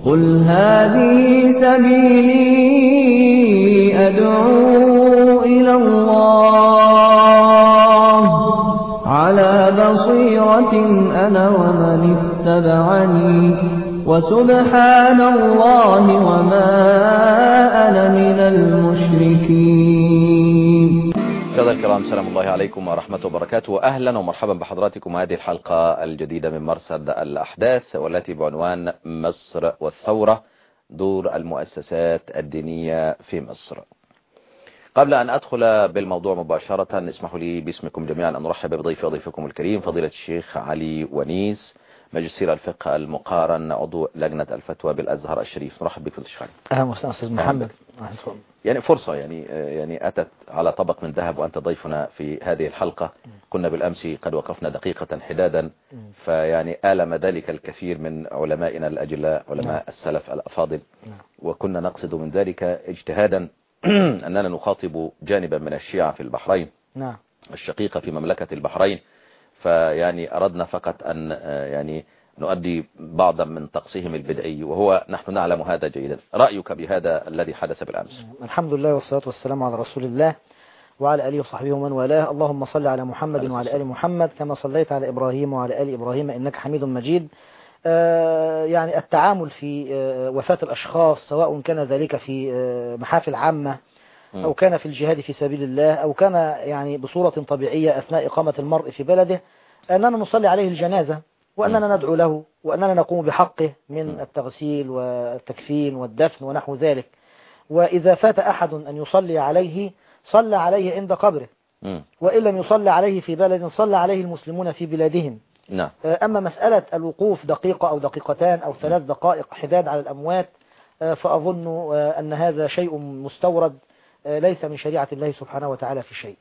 قل هذه سبيلي أدعو إلى الله على بصيرة أنا ومن اتبعني وسبحان الله وما أنا من المشركين. مشاهدينا الكرام، سلام الله عليكم ورحمة وبركاته، أهلا ومرحبا بحضراتكم هذه الحلقة الجديدة من مرصد الأحداث، والتي بعنوان مصر والثورة، دور المؤسسات الدينية في مصر. قبل أن أدخل بالموضوع مباشرة، اسمحوا لي باسمكم جميعا أن أرحب بضيفكم الكريم فضيلة الشيخ علي ونيس، ماجستير الفقه المقارن، عضو لجنة الفتوى بالأزهر الشريف. نرحب بك فضيلة الشيخ علي. أهلا وسهلا أستاذ محمد. يعني فرصة يعني أتت على طبق من ذهب وأنت ضيفنا في هذه الحلقة. كنا بالأمس قد وقفنا دقيقة حدادا، فيعني آلم ذلك الكثير من علمائنا الأجلاء، علماء السلف الأفاضل، وكنا نقصد من ذلك اجتهادا أننا نخاطب جانبا من الشيعة في البحرين الشقيقة في مملكة البحرين، فيعني أردنا فقط أن يعني نؤدي بعضا من طقسهم البدعي، وهو نحن نعلم هذا جيدا. رأيك بهذا الذي حدث بالأمس؟ الحمد لله والصلاة والسلام على رسول الله وعلى آله وصحبه ومن والاه. اللهم صل على محمد وعلى آل محمد كما صليت على إبراهيم وعلى آل إبراهيم إنك حميد مجيد. يعني التعامل في وفاة الأشخاص، سواء كان ذلك في محافل عامة أو كان في الجهاد في سبيل الله، أو كان يعني بصورة طبيعية أثناء إقامة المرء في بلده، أننا نصلي عليه الجنازة، وأننا ندعو له، وأننا نقوم بحقه من التغسيل والتكفين والدفن ونحو ذلك. وإذا فات أحد أن يصلي عليه صلى عليه عند قبره، وإن لم يصلي عليه في بلد صلى عليه المسلمون في بلادهم. أما مسألة الوقوف دقيقة أو دقيقتان أو 3 دقائق حداد على الأموات، فأظن أن هذا شيء مستورد ليس من شريعة الله سبحانه وتعالى في شيء.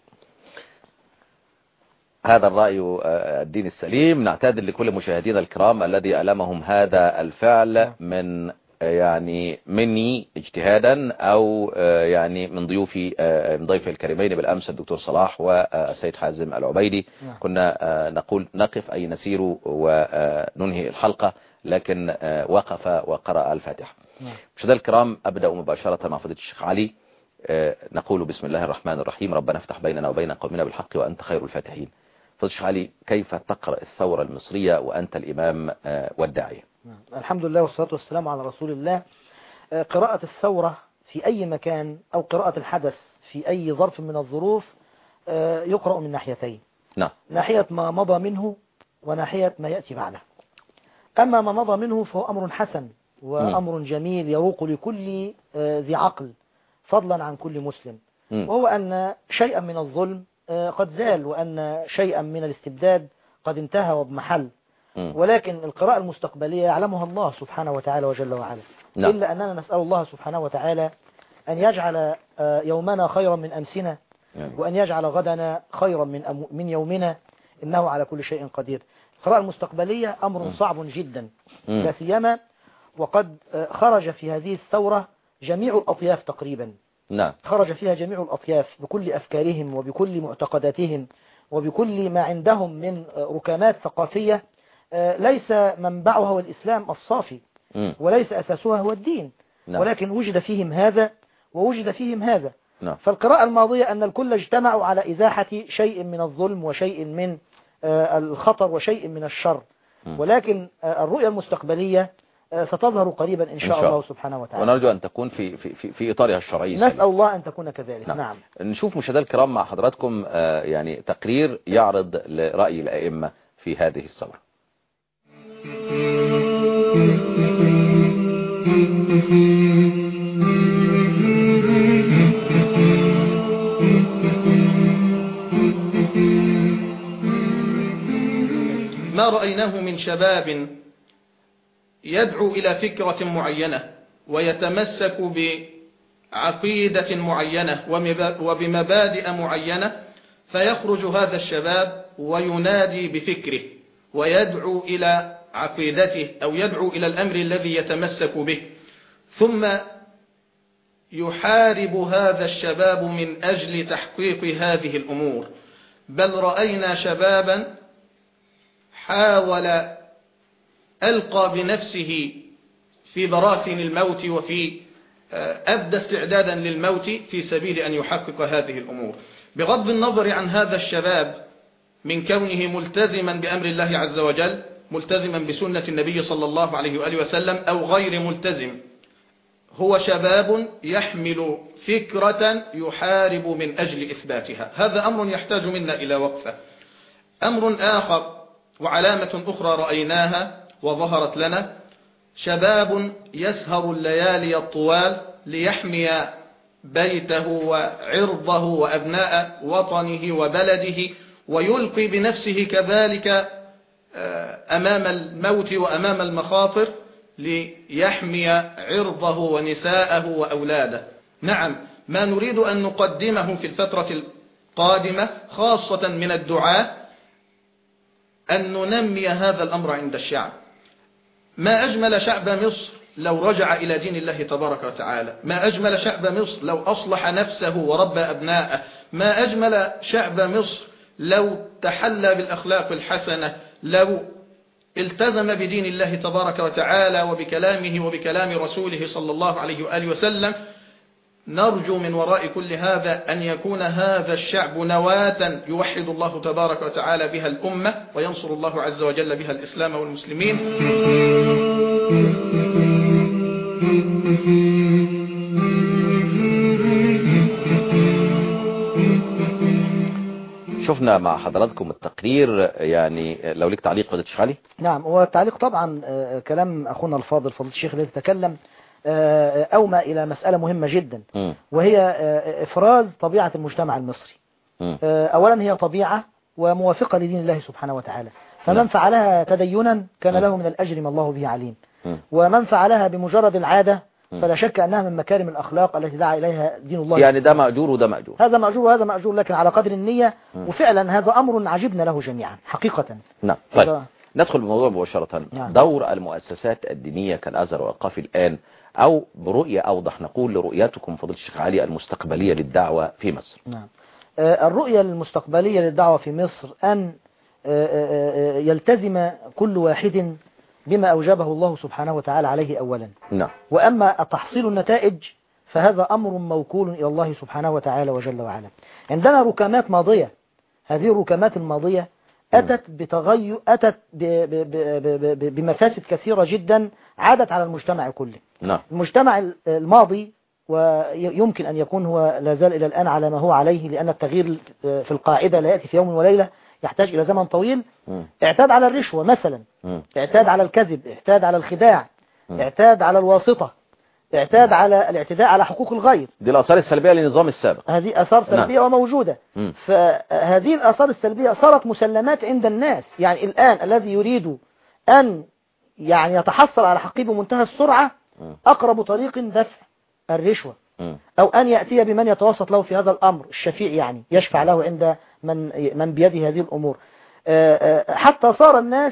هذا الرأي الدين السليم. نعتذر لكل مشاهدينا الكرام الذي ألمهم هذا الفعل من يعني مني اجتهادا، أو يعني من ضيوفي الكريمين بالأمس الدكتور صلاح والسيد حازم العبيدي. كنا نقول نقف أي نسير وننهي الحلقة، لكن وقف وقرأ الفاتحة. مشاهدينا الكرام، أبدأ مباشرة مع فضيلة الشيخ علي. نقول بسم الله الرحمن الرحيم. ربنا افتح بيننا وبين قومنا بالحق وأنت خير الفاتحين. فضيلة الشيخ علي، كيف تقرأ الثورة المصرية وأنت الإمام والداعية؟ الحمد لله والصلاة والسلام على رسول الله. قراءة الثورة في أي مكان أو قراءة الحدث في أي ظرف من الظروف يقرأ من ناحيتين. ناحية ما مضى منه وناحية ما يأتي بعده. أما ما مضى منه فهو أمر حسن وأمر جميل يروق لكل ذي عقل، فضلا عن كل مسلم، وهو أن شيئا من الظلم قد زال، وأن شيئا من الاستبداد قد انتهى واضمحل. ولكن القراءة المستقبلية يعلمها الله سبحانه وتعالى وجل وعلا. إلا أننا نسأل الله سبحانه وتعالى أن يجعل يومنا خيرا من أمسنا، وأن يجعل غدنا خيرا من يومنا، إنه على كل شيء قدير. القراءة المستقبلية أمر صعب جدا، لا سيما وقد خرج في هذه الثورة جميع الأطياف تقريبا. خرج فيها جميع الأطياف بكل أفكارهم وبكل معتقداتهم وبكل ما عندهم من ركامات ثقافية ليس منبعها هو الإسلام الصافي، وليس أساسها هو الدين، ولكن وجد فيهم هذا ووجد فيهم هذا. فالقراءة الماضية أن الكل اجتمعوا على إزاحة شيء من الظلم وشيء من الخطر وشيء من الشر، ولكن الرؤية المستقبلية ستظهر قريبا إن شاء الله سبحانه وتعالى، ونرجو أن تكون في إطارها الشرعي. نسأل الله أن تكون كذلك. نعم. نشوف مشاهدينا الكرام مع حضراتكم يعني تقرير يعرض لرأي الأئمة في هذه الثورة. ما رأيناه من شباب يدعو إلى فكرة معينة ويتمسك بعقيدة معينة وبمبادئ معينة، فيخرج هذا الشباب وينادي بفكره ويدعو إلى عقيدته أو يدعو إلى الأمر الذي يتمسك به، ثم يحارب هذا الشباب من أجل تحقيق هذه الأمور. بل رأينا شبابا حاول ألقى بنفسه في براثن الموت وفي أبدى استعدادا للموت في سبيل أن يحقق هذه الأمور. بغض النظر عن هذا الشباب من كونه ملتزما بأمر الله عز وجل، ملتزما بسنة النبي صلى الله عليه وآله وسلم، أو غير ملتزم، هو شباب يحمل فكرة يحارب من أجل إثباتها. هذا أمر يحتاج منا إلى وقفة. أمر آخر وعلامة أخرى رأيناها وظهرت لنا: شباب يسهر الليالي الطوال ليحمي بيته وعرضه وأبناء وطنه وبلده، ويلقي بنفسه كذلك أمام الموت وأمام المخاطر ليحمي عرضه ونساءه وأولاده. نعم، ما نريد أن نقدمه في الفترة القادمة خاصة من الدعاء أن ننمي هذا الأمر عند الشعب. ما أجمل شعب مصر لو رجع إلى دين الله تبارك وتعالى، ما أجمل شعب مصر لو أصلح نفسه وربى أبناءه، ما أجمل شعب مصر لو تحلى بالأخلاق الحسنة، لو التزم بدين الله تبارك وتعالى وبكلامه وبكلام رسوله صلى الله عليه وآله وسلم. نرجو من وراء كل هذا أن يكون هذا الشعب نواة يوحد الله تبارك وتعالى بها الأمة، وينصر الله عز وجل بها الإسلام والمسلمين. شفنا مع حضراتكم التقرير، يعني لو لك تعليق فضيلة الشيخ علي. نعم، هو التعليق طبعا كلام أخونا الفاضل فضيلة الشيخ الذي تكلم أومى إلى مسألة مهمة جدا، وهي إفراز طبيعة المجتمع المصري. أولا هي طبيعة وموافقة لدين الله سبحانه وتعالى، فمن فعلها تدينا كان له من الأجر ما الله به عليم، ومن فعلها بمجرد العادة فلا شك أنها من مكارم الأخلاق التي دعا إليها دين الله. يعني ده مأجور وده مأجور، هذا مأجور وهذا مأجور، لكن على قدر النية. وفعلا هذا أمر عجبنا له جميعا حقيقة. نعم. طيب ندخل بالموضوع مباشرة. نعم. دور المؤسسات الدينية كالأزهر والأوقاف الآن، أو برؤية أوضح نقول لرؤيتكم فضيلة الشيخ علي المستقبلية للدعوة في مصر. نعم. الرؤية المستقبلية للدعوة في مصر أن يلتزم كل واحد بما أوجبه الله سبحانه وتعالى عليه أولا. نعم. وأما تحصيل النتائج فهذا أمر موكول إلى الله سبحانه وتعالى وجل وعلا. عندنا ركامات ماضية، هذه الركامات الماضية أتت بتغير، أتت بمفاسد كثيرة جدا عادت على المجتمع كله. نعم. المجتمع الماضي ويمكن أن يكون هو لا زال إلى الآن على ما هو عليه، لأن التغيير في القاعدة لا يأتي في يوم وليلة، يحتاج إلى زمن طويل. اعتاد على الرشوة مثلا، اعتاد على الكذب، اعتاد على الخداع، اعتاد على الواسطة، اعتاد على الاعتداء على حقوق الغير. دي الآثار السلبية للنظام السابق. هذه آثار سلبية وموجودة. فهذه الآثار السلبية صارت مسلمات عند الناس. يعني الآن الذي يريد أن يعني يتحصل على حقه بمنتهى السرعة، أقرب طريق دفع الرشوة، أو أن يأتي بمن يتوسط له في هذا الأمر، الشفيع يعني يشفع له عند من بيده هذه الأمور. حتى صار الناس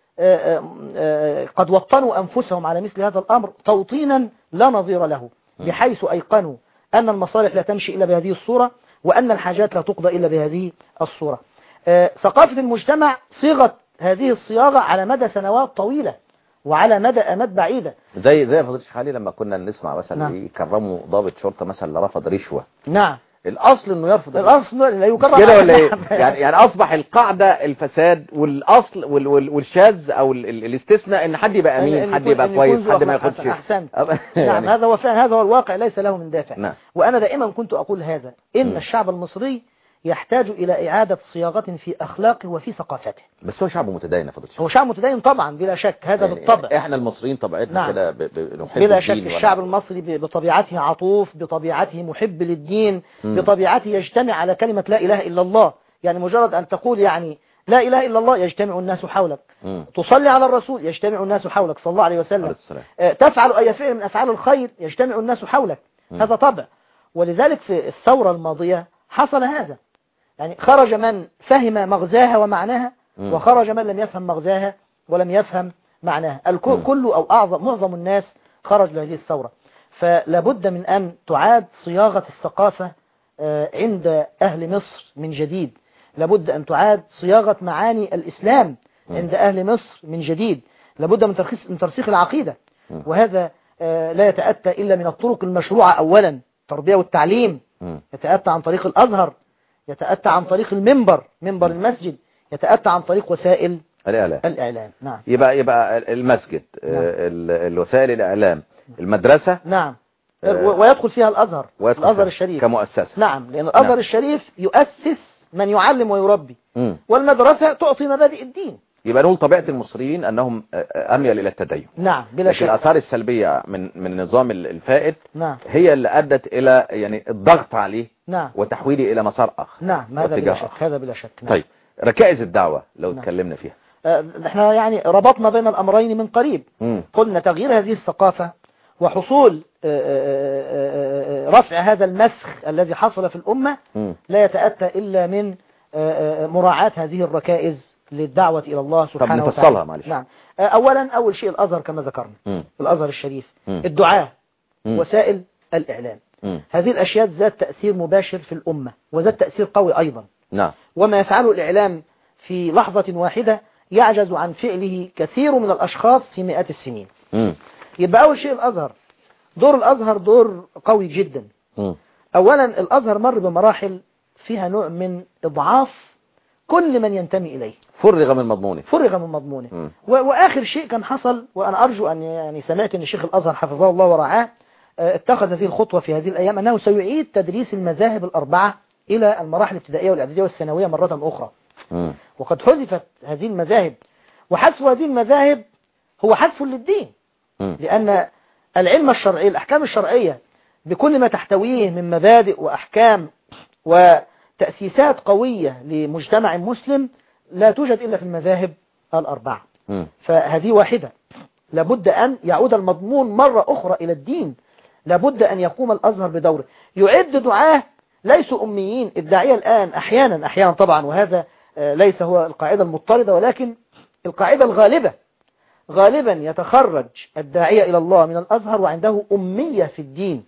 قد وطنوا أنفسهم على مثل هذا الأمر توطينا لا نظير له، بحيث أيقنوا أن المصالح لا تمشي إلا بهذه الصورة، وأن الحاجات لا تقضى إلا بهذه الصورة. ثقافة المجتمع صيغت هذه الصياغة على مدى سنوات طويلة وعلى مدى أمد بعيدة. زي فضيلة الشيخ علي لما كنا نسمع مثلا نعم. يكرموا ضابط شرطة مثلا اللي رفض رشوة. نعم. الأصل إنه يرفض، الأصل لا يكرم كده ولا إيه؟ يعني أصبح القاعدة الفساد، والأصل والشاذ أو الاستثناء إن حد يبقى أمين، حد يبقى كويس، حد ما ياخدش. أحسنت. نعم، هذا هو فعلا، هذا هو الواقع، ليس له من دافع. نعم. وأنا دائما كنت أقول هذا، إن الشعب المصري يحتاج إلى إعادة صياغة في أخلاقه وفي ثقافته. بس هو شعب متدين يا فضيلة الشيخ. هو شعب متدين طبعا بلا شك، هذا يعني بالطبع. احنا المصريين طبيعتنا نعم. كده بنحب بلا شك الدين. الشعب المصري بطبيعته عطوف، بطبيعته محب للدين، بطبيعته يجتمع على كلمة لا إله إلا الله. يعني مجرد أن تقول يعني لا إله إلا الله يجتمع الناس حولك، تصلي على الرسول يجتمع الناس حولك صلى الله عليه وسلم، تفعل أي فعل من أفعال الخير يجتمع الناس حولك. هذا طبع. ولذلك في الثورة الماضية حصل هذا، يعني خرج من فهم مغزاها ومعناها، وخرج من لم يفهم مغزاها ولم يفهم معناها. كل أو معظم الناس خرج لهذه الثورة. فلابد من أن تعاد صياغة الثقافة عند أهل مصر من جديد. لابد أن تعاد صياغة معاني الإسلام عند أهل مصر من جديد. لابد من ترسيخ العقيدة. وهذا لا يتأتى إلا من الطرق المشروعة. أولا التربية والتعليم، يتأتى عن طريق الأزهر، يتأتى عن طريق المنبر، منبر المسجد، يتأتى عن طريق وسائل الإعلام. نعم. يبقى المسجد، نعم. الوسائل الإعلام، المدرسة، نعم، ويدخل فيها الأزهر، الأزهر الشريف كمؤسسة. نعم، لأن الأزهر الشريف يؤسس من يعلم ويربي، والمدرسة تعطي مبادئ الدين. يبقى نقول طبيعة المصريين أنهم أميل إلى التدين. نعم بلا شك. الآثار السلبية من النظام الفائت، نعم، هي اللي أدت إلى يعني الضغط عليه، نعم، وتحويله إلى مسار آخر. نعم، هذا بلا شك، هذا بلا شك. نعم. طيب ركائز الدعوة لو اتكلمنا فيها، احنا يعني ربطنا بين الأمرين من قريب. قلنا تغيير هذه الثقافة وحصول رفع هذا المسخ الذي حصل في الأمة لا يتأتى إلا من مراعاة هذه الركائز للدعوة إلى الله سبحانه وتعالى. طب نفصلها معلش. نعم. أولا أول شيء الأزهر كما ذكرنا، الأزهر الشريف، الدعاء، وسائل الإعلام، هذه الأشياء ذات تأثير مباشر في الأمة وذات تأثير قوي أيضا. نعم. وما يفعله الإعلام في لحظة واحدة يعجز عن فعله كثير من الأشخاص في مئات السنين. يبقى أول شيء الأزهر، دور الأزهر دور قوي جدا. أولا الأزهر مر بمراحل فيها نوع من إضعاف كل من ينتمي إليه، فرغ من مضمونه. وآخر شيء كان حصل، وأنا أرجو أن يعني سمعت أن الشيخ الأزهر حفظه الله ورعاه اتخذ هذه الخطوة في هذه الأيام، أنه سيعيد تدريس المذاهب الأربعة إلى المراحل الابتدائية والإعدادية والثانوية مرة أخرى. وقد حذفت هذه المذاهب، وحذف هذه المذاهب هو حذف للدين، لأن العلم الشرعي، الأحكام الشرعية بكل ما تحتويه من مبادئ وأحكام وتأسيسات قوية لمجتمع مسلم لا توجد إلا في المذاهب الأربعة. فهذه واحدة، لابد أن يعود المضمون مرة أخرى إلى الدين، لابد أن يقوم الأزهر بدوره، يعد دعاه ليسوا أميين. الداعية الآن أحيانا طبعا، وهذا ليس هو القاعدة المضطردة، ولكن القاعدة الغالبة غالبا يتخرج الداعية إلى الله من الأزهر وعنده أمية في الدين.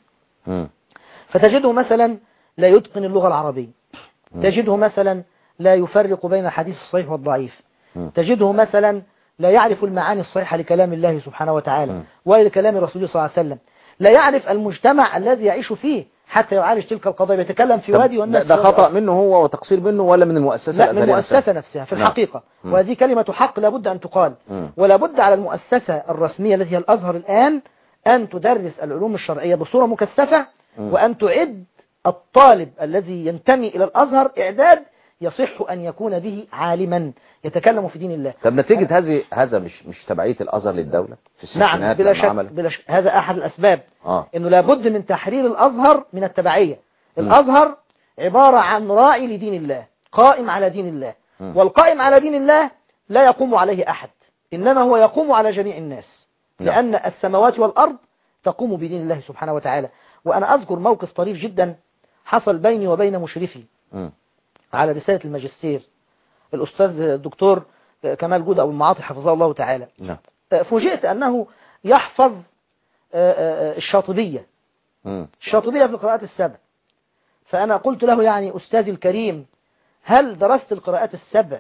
فتجده مثلا لا يتقن اللغة العربية، تجده مثلا لا يفرق بين الحديث الصحيح والضعيف، تجده مثلا لا يعرف المعاني الصحيحة لكلام الله سبحانه وتعالى ولكلام رسوله صلى الله عليه وسلم، لا يعرف المجتمع الذي يعيش فيه حتى يعالج تلك القضايا، يتكلم في وادي والناس. ده خطأ منه هو وتقصير منه ولا من المؤسسة الأزهرية؟ لا، من المؤسسة نفسها في الحقيقة. وهذه كلمة حق لابد أن تقال، ولابد على المؤسسة الرسمية التي هي الأزهر الآن أن تدرس العلوم الشرعية بصورة مكثفة، وأن تعد الطالب الذي ينتمي إلى الأزهر إعداد يصح أن يكون به عالما يتكلم في دين الله. طب نتيجة هذا مش تبعية الأزهر للدولة في الستينات؟ نعم بلا شك هذا أحد الأسباب. إنه لابد من تحرير الأزهر من التبعية. الأزهر عبارة عن راعي لدين الله، قائم على دين الله، والقائم على دين الله لا يقوم عليه أحد، إنما هو يقوم على جميع الناس، لأن السماوات والأرض تقوم بدين الله سبحانه وتعالى. وأنا أذكر موقف طريف جدا حصل بيني وبين مشرفي على رسالة الماجستير الأستاذ الدكتور كمال جودة أبو المعاطي حفظه الله تعالى. فوجئت أنه يحفظ الشاطبية في القراءات السبع. فأنا قلت له يعني أستاذي الكريم، هل درست القراءات السبع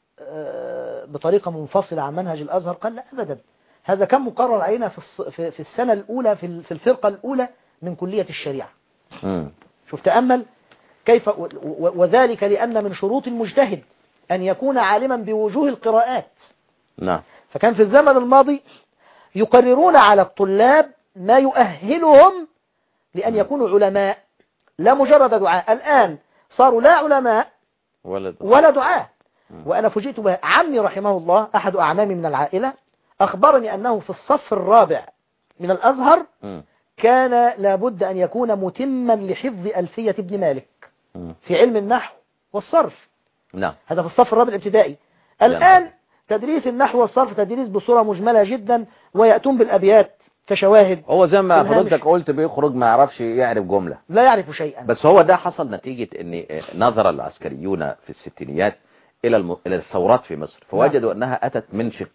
بطريقة منفصلة عن منهج الأزهر؟ قال لا أبدا، هذا كان مقرر علينا في السنة الأولى في الفرقة الأولى من كلية الشريعة. شوف تأمل كيف، وذلك لأن من شروط المجتهد أن يكون عالما بوجوه القراءات. نعم. فكان في الزمن الماضي يقررون على الطلاب ما يؤهلهم لأن يكونوا علماء، لا مجرد دعاء. الآن صاروا لا علماء ولا دعاء. وأنا فوجئت به، عمي رحمه الله أحد أعمامي من العائلة أخبرني أنه في الصف الرابع من الأزهر كان لابد أن يكون متما لحفظ ألفية ابن مالك في علم النحو والصرف. نعم. هذا في الصف الرابع الابتدائي. الآن تدريس النحو والصرف تدريس بصورة مجملة جدا، ويأتون بالأبيات كشواهد. هو زي ما حضرتك قلت بيخرج ما يعرفش يعرف جملة، لا يعرف شيئا. بس هو ده حصل نتيجة ان نظر العسكريون في الستينيات الى الثورات في مصر، فوجدوا انها اتت من شقين.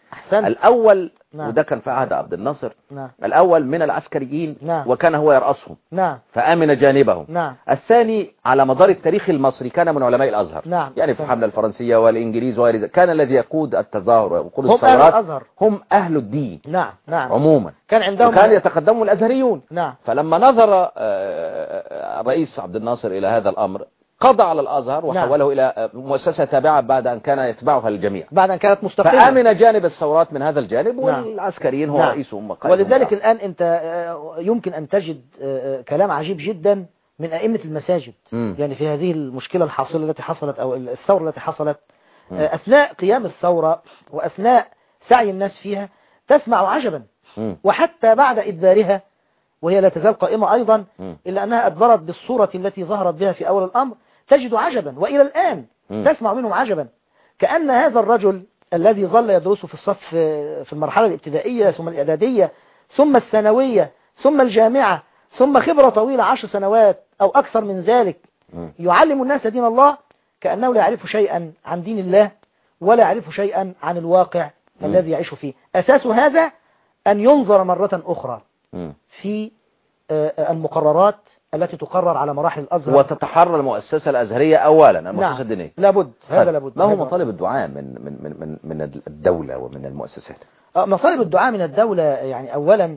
أحسن. الأول وده كان في عهد عبد الناصر. الأول من العسكريين وكان هو يرأسهم فآمن جانبهم. الثاني على مدار التاريخ المصري كان من علماء الأزهر. يعني في الحملة الفرنسية والإنجليز وغير ذلك كان الذي يقود التظاهر ويقود الثورات هم أهل الدين عموما. كان عندهم وكان يتقدمهم الأزهريون. فلما نظر الرئيس عبد الناصر إلى هذا الأمر قضى على الأزهر وحوله إلى مؤسسة تابعة بعد أن كان يتبعها الجميع، بعد أن كانت مستقلة. فآمن جانب الثورات من هذا الجانب والعسكريين هو رئيسهم. ولذلك الآن أنت يمكن أن تجد كلام عجيب جدا من أئمة المساجد. يعني في هذه المشكلة الحاصلة التي حصلت أو الثورة التي حصلت أثناء قيام الثورة وأثناء سعي الناس فيها تسمع عجبا. وحتى بعد إدبارها وهي لا تزال قائمة أيضا إلا أنها أدبرت بالصورة التي ظهرت بها في أول الأمر تجد عجبا، وإلى الآن تسمع منهم عجبا. كأن هذا الرجل الذي ظل يدرس في الصف في المرحلة الابتدائية ثم الإعدادية ثم الثانوية ثم الجامعة ثم خبرة طويلة 10 سنوات أو أكثر من ذلك يعلم الناس دين الله، كأنه لا يعرف شيئا عن دين الله ولا يعرف شيئا عن الواقع الذي يعيش فيه. أساس هذا أن ينظر مرة أخرى في المقررات التي تقرر على مراحل الأزهر وتتحرر المؤسسة الأزهرية أولا المؤسسة الدينية. لابد هذا لابد. ما هو مطالب الدعاء من الدولة ومن المؤسسات؟ مطالب الدعاء من الدولة يعني أولا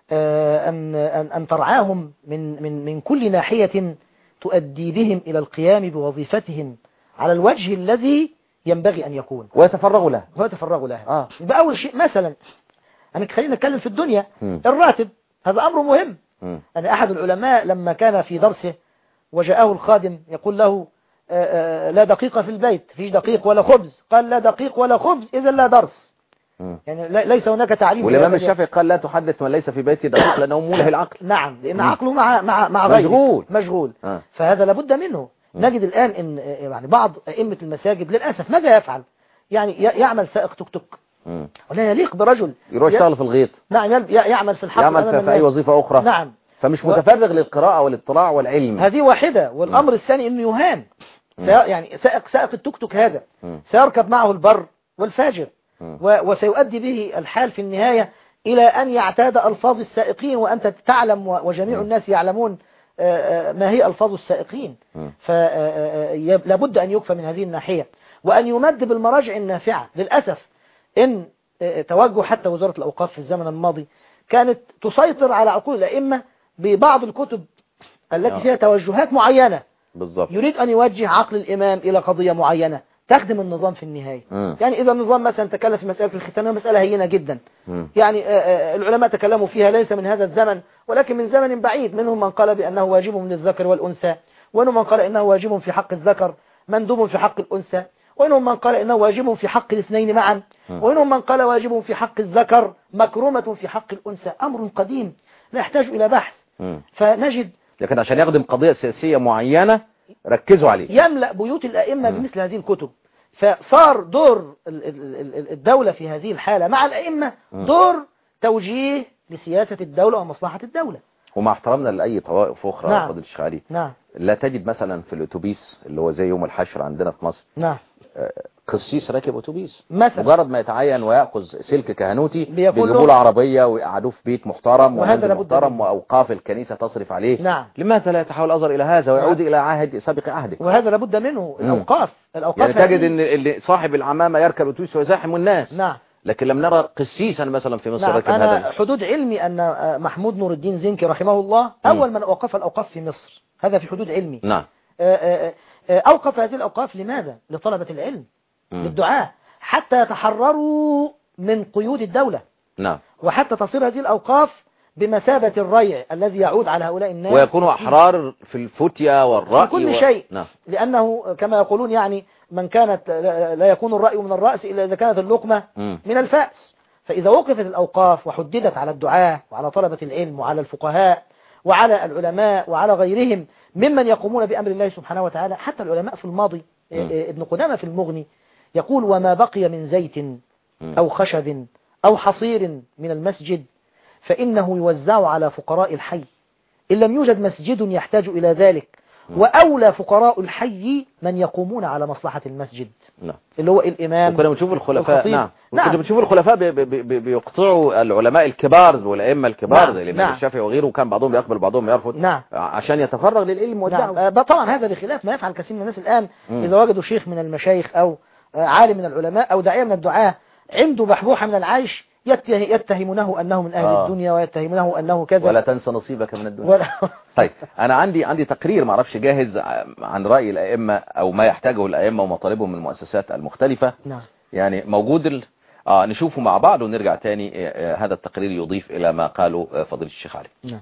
أن ترعاهم من كل ناحية تؤدي بهم إلى القيام بوظيفتهم على الوجه الذي ينبغي أن يكون ويتفرغوا لها. يبقى أول شيء مثلا خلينا نتكلم في الدنيا. الراتب هذا أمر مهم. يعني أحد العلماء لما كان في درسه وجاءه الخادم يقول له لا دقيق في البيت، فيش دقيق ولا خبز. قال لا دقيق ولا خبز إذا لا درس. يعني ليس هناك تعليم. والإمام الشافعي قال لا تحدث من ليس في بيته دقيق لأنه موله العقل. نعم، لأن عقله مع غيره مشغول. فهذا لابد منه. نجد الآن إن يعني بعض أئمة المساجد للأسف ماذا يفعل؟ يعني يعمل سائق توك توك ولا يليق برجل يروح يشتغل في الغيط. نعم، يعمل في الحقل، يعمل في أي وظيفة أخرى. نعم، فمش متفرغ للقراءة والاطلاع والعلم. هذه واحدة. والأمر الثاني إنه يهان. يعني سائق التوك توك هذا سيركب معه البر والفاجر وسيؤدي به الحال في النهاية إلى أن يعتاد ألفاظ السائقين، وأنت تعلم وجميع الناس يعلمون ما هي ألفاظ السائقين. فلابد أن يكفى من هذه الناحية وأن يمد بالمراجع النافعة. للأسف إن توجه حتى وزارة الأوقاف في الزمن الماضي كانت تسيطر على عقول الأئمة ببعض الكتب التي فيها توجهات معينة. بالضبط. يريد أن يوجه عقل الإمام إلى قضية معينة تخدم النظام في النهاية. يعني إذا النظام مثلا تكلم في مسألة الختان مسألة هينة جدا. يعني العلماء تكلموا فيها ليس من هذا الزمن ولكن من زمن بعيد. منهم من قال بأنه واجب من الذكر والأنثى، ومنهم من قال إنه واجب في حق الذكر مندوب في حق الأنثى، ومنهم من قال إنه واجب في حق الاثنين معا، ومنهم من قال واجب في حق الذكر مكرومة في حق الأنثى. أمر قديم لا يحتاج إلى بحث. فنجد لكن عشان يخدم قضية سياسية معينة ركزوا عليه. يملأ بيوت الأئمة بمثل هذه الكتب. فصار دور الدولة في هذه الحالة مع الأئمة دور توجيه لسياسة الدولة ومصلحة الدولة. ومع احترامنا لأي طوائف أخرى. نعم. فضل الشيخ علي. نعم. لا تجد مثلا في الأتوبيس اللي هو زي يوم الحشر عندنا في مصر. نعم. قسيس راكب أتوبيس مثلا. مجرد ما يتعين ويأخذ سلك كهنوتي بيجيبوا له عربية ويقعدوه في بيت محترم وهذا محترم وأوقاف الكنيسة تصرف عليه. نعم. لماذا لا يتحول الأزهر إلى هذا ويعود إلى عهد سابق عهده؟ وهذا لابد منه. الأوقاف يعني تجد ان اللي صاحب العمامة يركب أتوبيس ويزاحم الناس. نعم. لكن لم نرى قسيسا مثلا في مصر. نعم. راكب أنا هذا. حدود علمي أن محمود نور الدين زنكي رحمه الله أول من أوقف الأوقاف في مصر. هذا في حدود علمي. نعم. أوقف هذه الأوقاف لماذا؟ لطلبة العلم، للدعاء، حتى يتحرروا من قيود الدولة. نعم. وحتى تصير هذه الأوقاف بمثابة الريع الذي يعود على هؤلاء الناس ويكونوا أحرار في الفتية والرأي في كل شيء. نعم. لأنه كما يقولون يعني من كانت لا يكون الرأي من الرأس إلا إذا كانت اللقمة من الفأس. فإذا وقفت الأوقاف وحددت على الدعاة وعلى طلبة العلم وعلى الفقهاء وعلى العلماء وعلى غيرهم ممن يقومون بأمر الله سبحانه وتعالى. حتى العلماء في الماضي ابن قدامة في المغني يقول وما بقي من زيت أو خشب أو حصير من المسجد فإنه يوزع على فقراء الحي إن لم يوجد مسجد يحتاج إلى ذلك وأولى فقراء الحي من يقومون على مصلحة المسجد. نعم. اللي هو الإمام. وكنا بنشوف الخلفاء. نعم. كنا بنشوف الخلفاء بيقطعوا العلماء الكبار والأئمة الكبار زي الإمام الشافعي وغيره، وكان بعضهم يقبل بعضهم يرفض. نعم. عشان يتفرغ للعلم والدعوة. طبعا هذا بخلاف ما يفعل كثير من الناس الآن. إذا وجدوا شيخ من المشايخ أو عالم من العلماء أو داعية من الدعاة عنده بحبوحة من العيش يتهمونه أنه من أهل الدنيا ويتهمونه أنه كذا. ولا تنسى نصيبك من الدنيا. طيب أنا عندي تقرير معرفش جاهز عن رأي الأئمة أو ما يحتاجه الأئمة ومطالبهم من المؤسسات المختلفة. نعم. يعني موجود نشوفه مع بعض ونرجع تاني. هذا التقرير يضيف إلى ما قاله فضيلة الشيخ علي. نعم.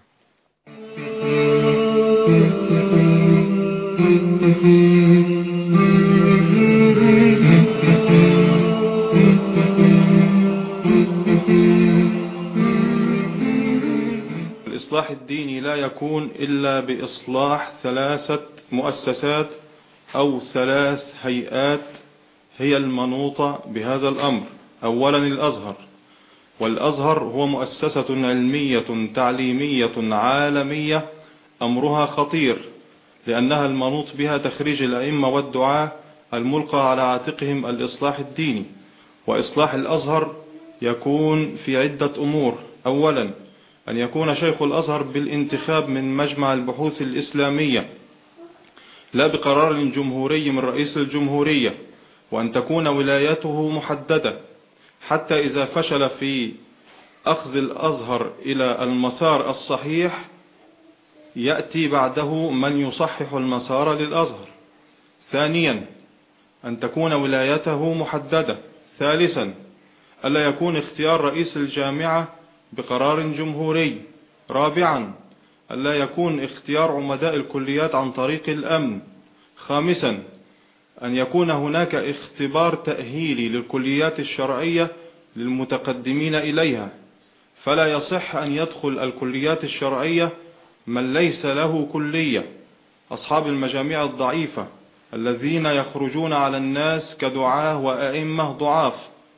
الإصلاح الديني لا يكون إلا بإصلاح 3 مؤسسات أو 3 هيئات هي المنوطة بهذا الأمر. أولا الأزهر، والأزهر هو مؤسسة علمية تعليمية عالمية أمرها خطير، لأنها المنوط بها تخريج الأئمة والدعاة الملقى على عاتقهم الإصلاح الديني. وإصلاح الأزهر يكون في عدة أمور. أولا أن يكون شيخ الأزهر بالانتخاب من مجمع البحوث الإسلامية لا بقرار جمهوري من رئيس الجمهورية، وأن تكون ولايته محددة حتى إذا فشل في أخذ الأزهر إلى المسار الصحيح يأتي بعده من يصحح المسار للأزهر. ثانيا أن تكون ولايته محددة. ثالثا ألا يكون اختيار رئيس الجامعة بقرار جمهوري. رابعا ألا يكون اختيار عمداء الكليات عن طريق الأمن. خامسا أن يكون هناك اختبار تأهيلي للكليات الشرعية للمتقدمين إليها، فلا يصح أن يدخل الكليات الشرعية من ليس له كلية، أصحاب المجاميع الضعيفة الذين يخرجون على الناس كدعاة وأئمة ضعاف.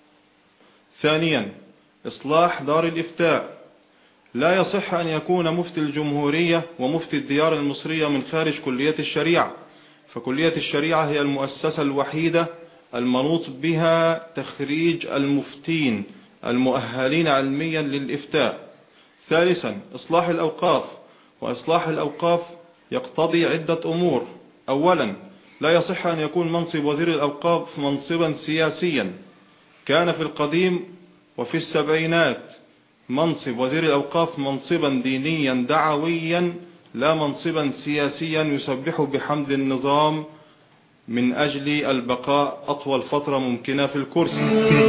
ثانيا إصلاح دار الإفتاء، لا يصح أن يكون مفتي الجمهورية ومفتي الديار المصرية من خارج كلية الشريعة، فكلية الشريعة هي المؤسسة الوحيدة المنوط بها تخريج المفتين المؤهلين علميا للإفتاء. ثالثا إصلاح الأوقاف، وإصلاح الأوقاف يقتضي عدة أمور. أولا لا يصح أن يكون منصب وزير الأوقاف منصبا سياسيا. كان في القديم وفي السبعينات منصب وزير الأوقاف منصبا دينيا دعويا لا منصبا سياسيا يسبح بحمد النظام من أجل البقاء أطول فترة ممكنة في الكرسي.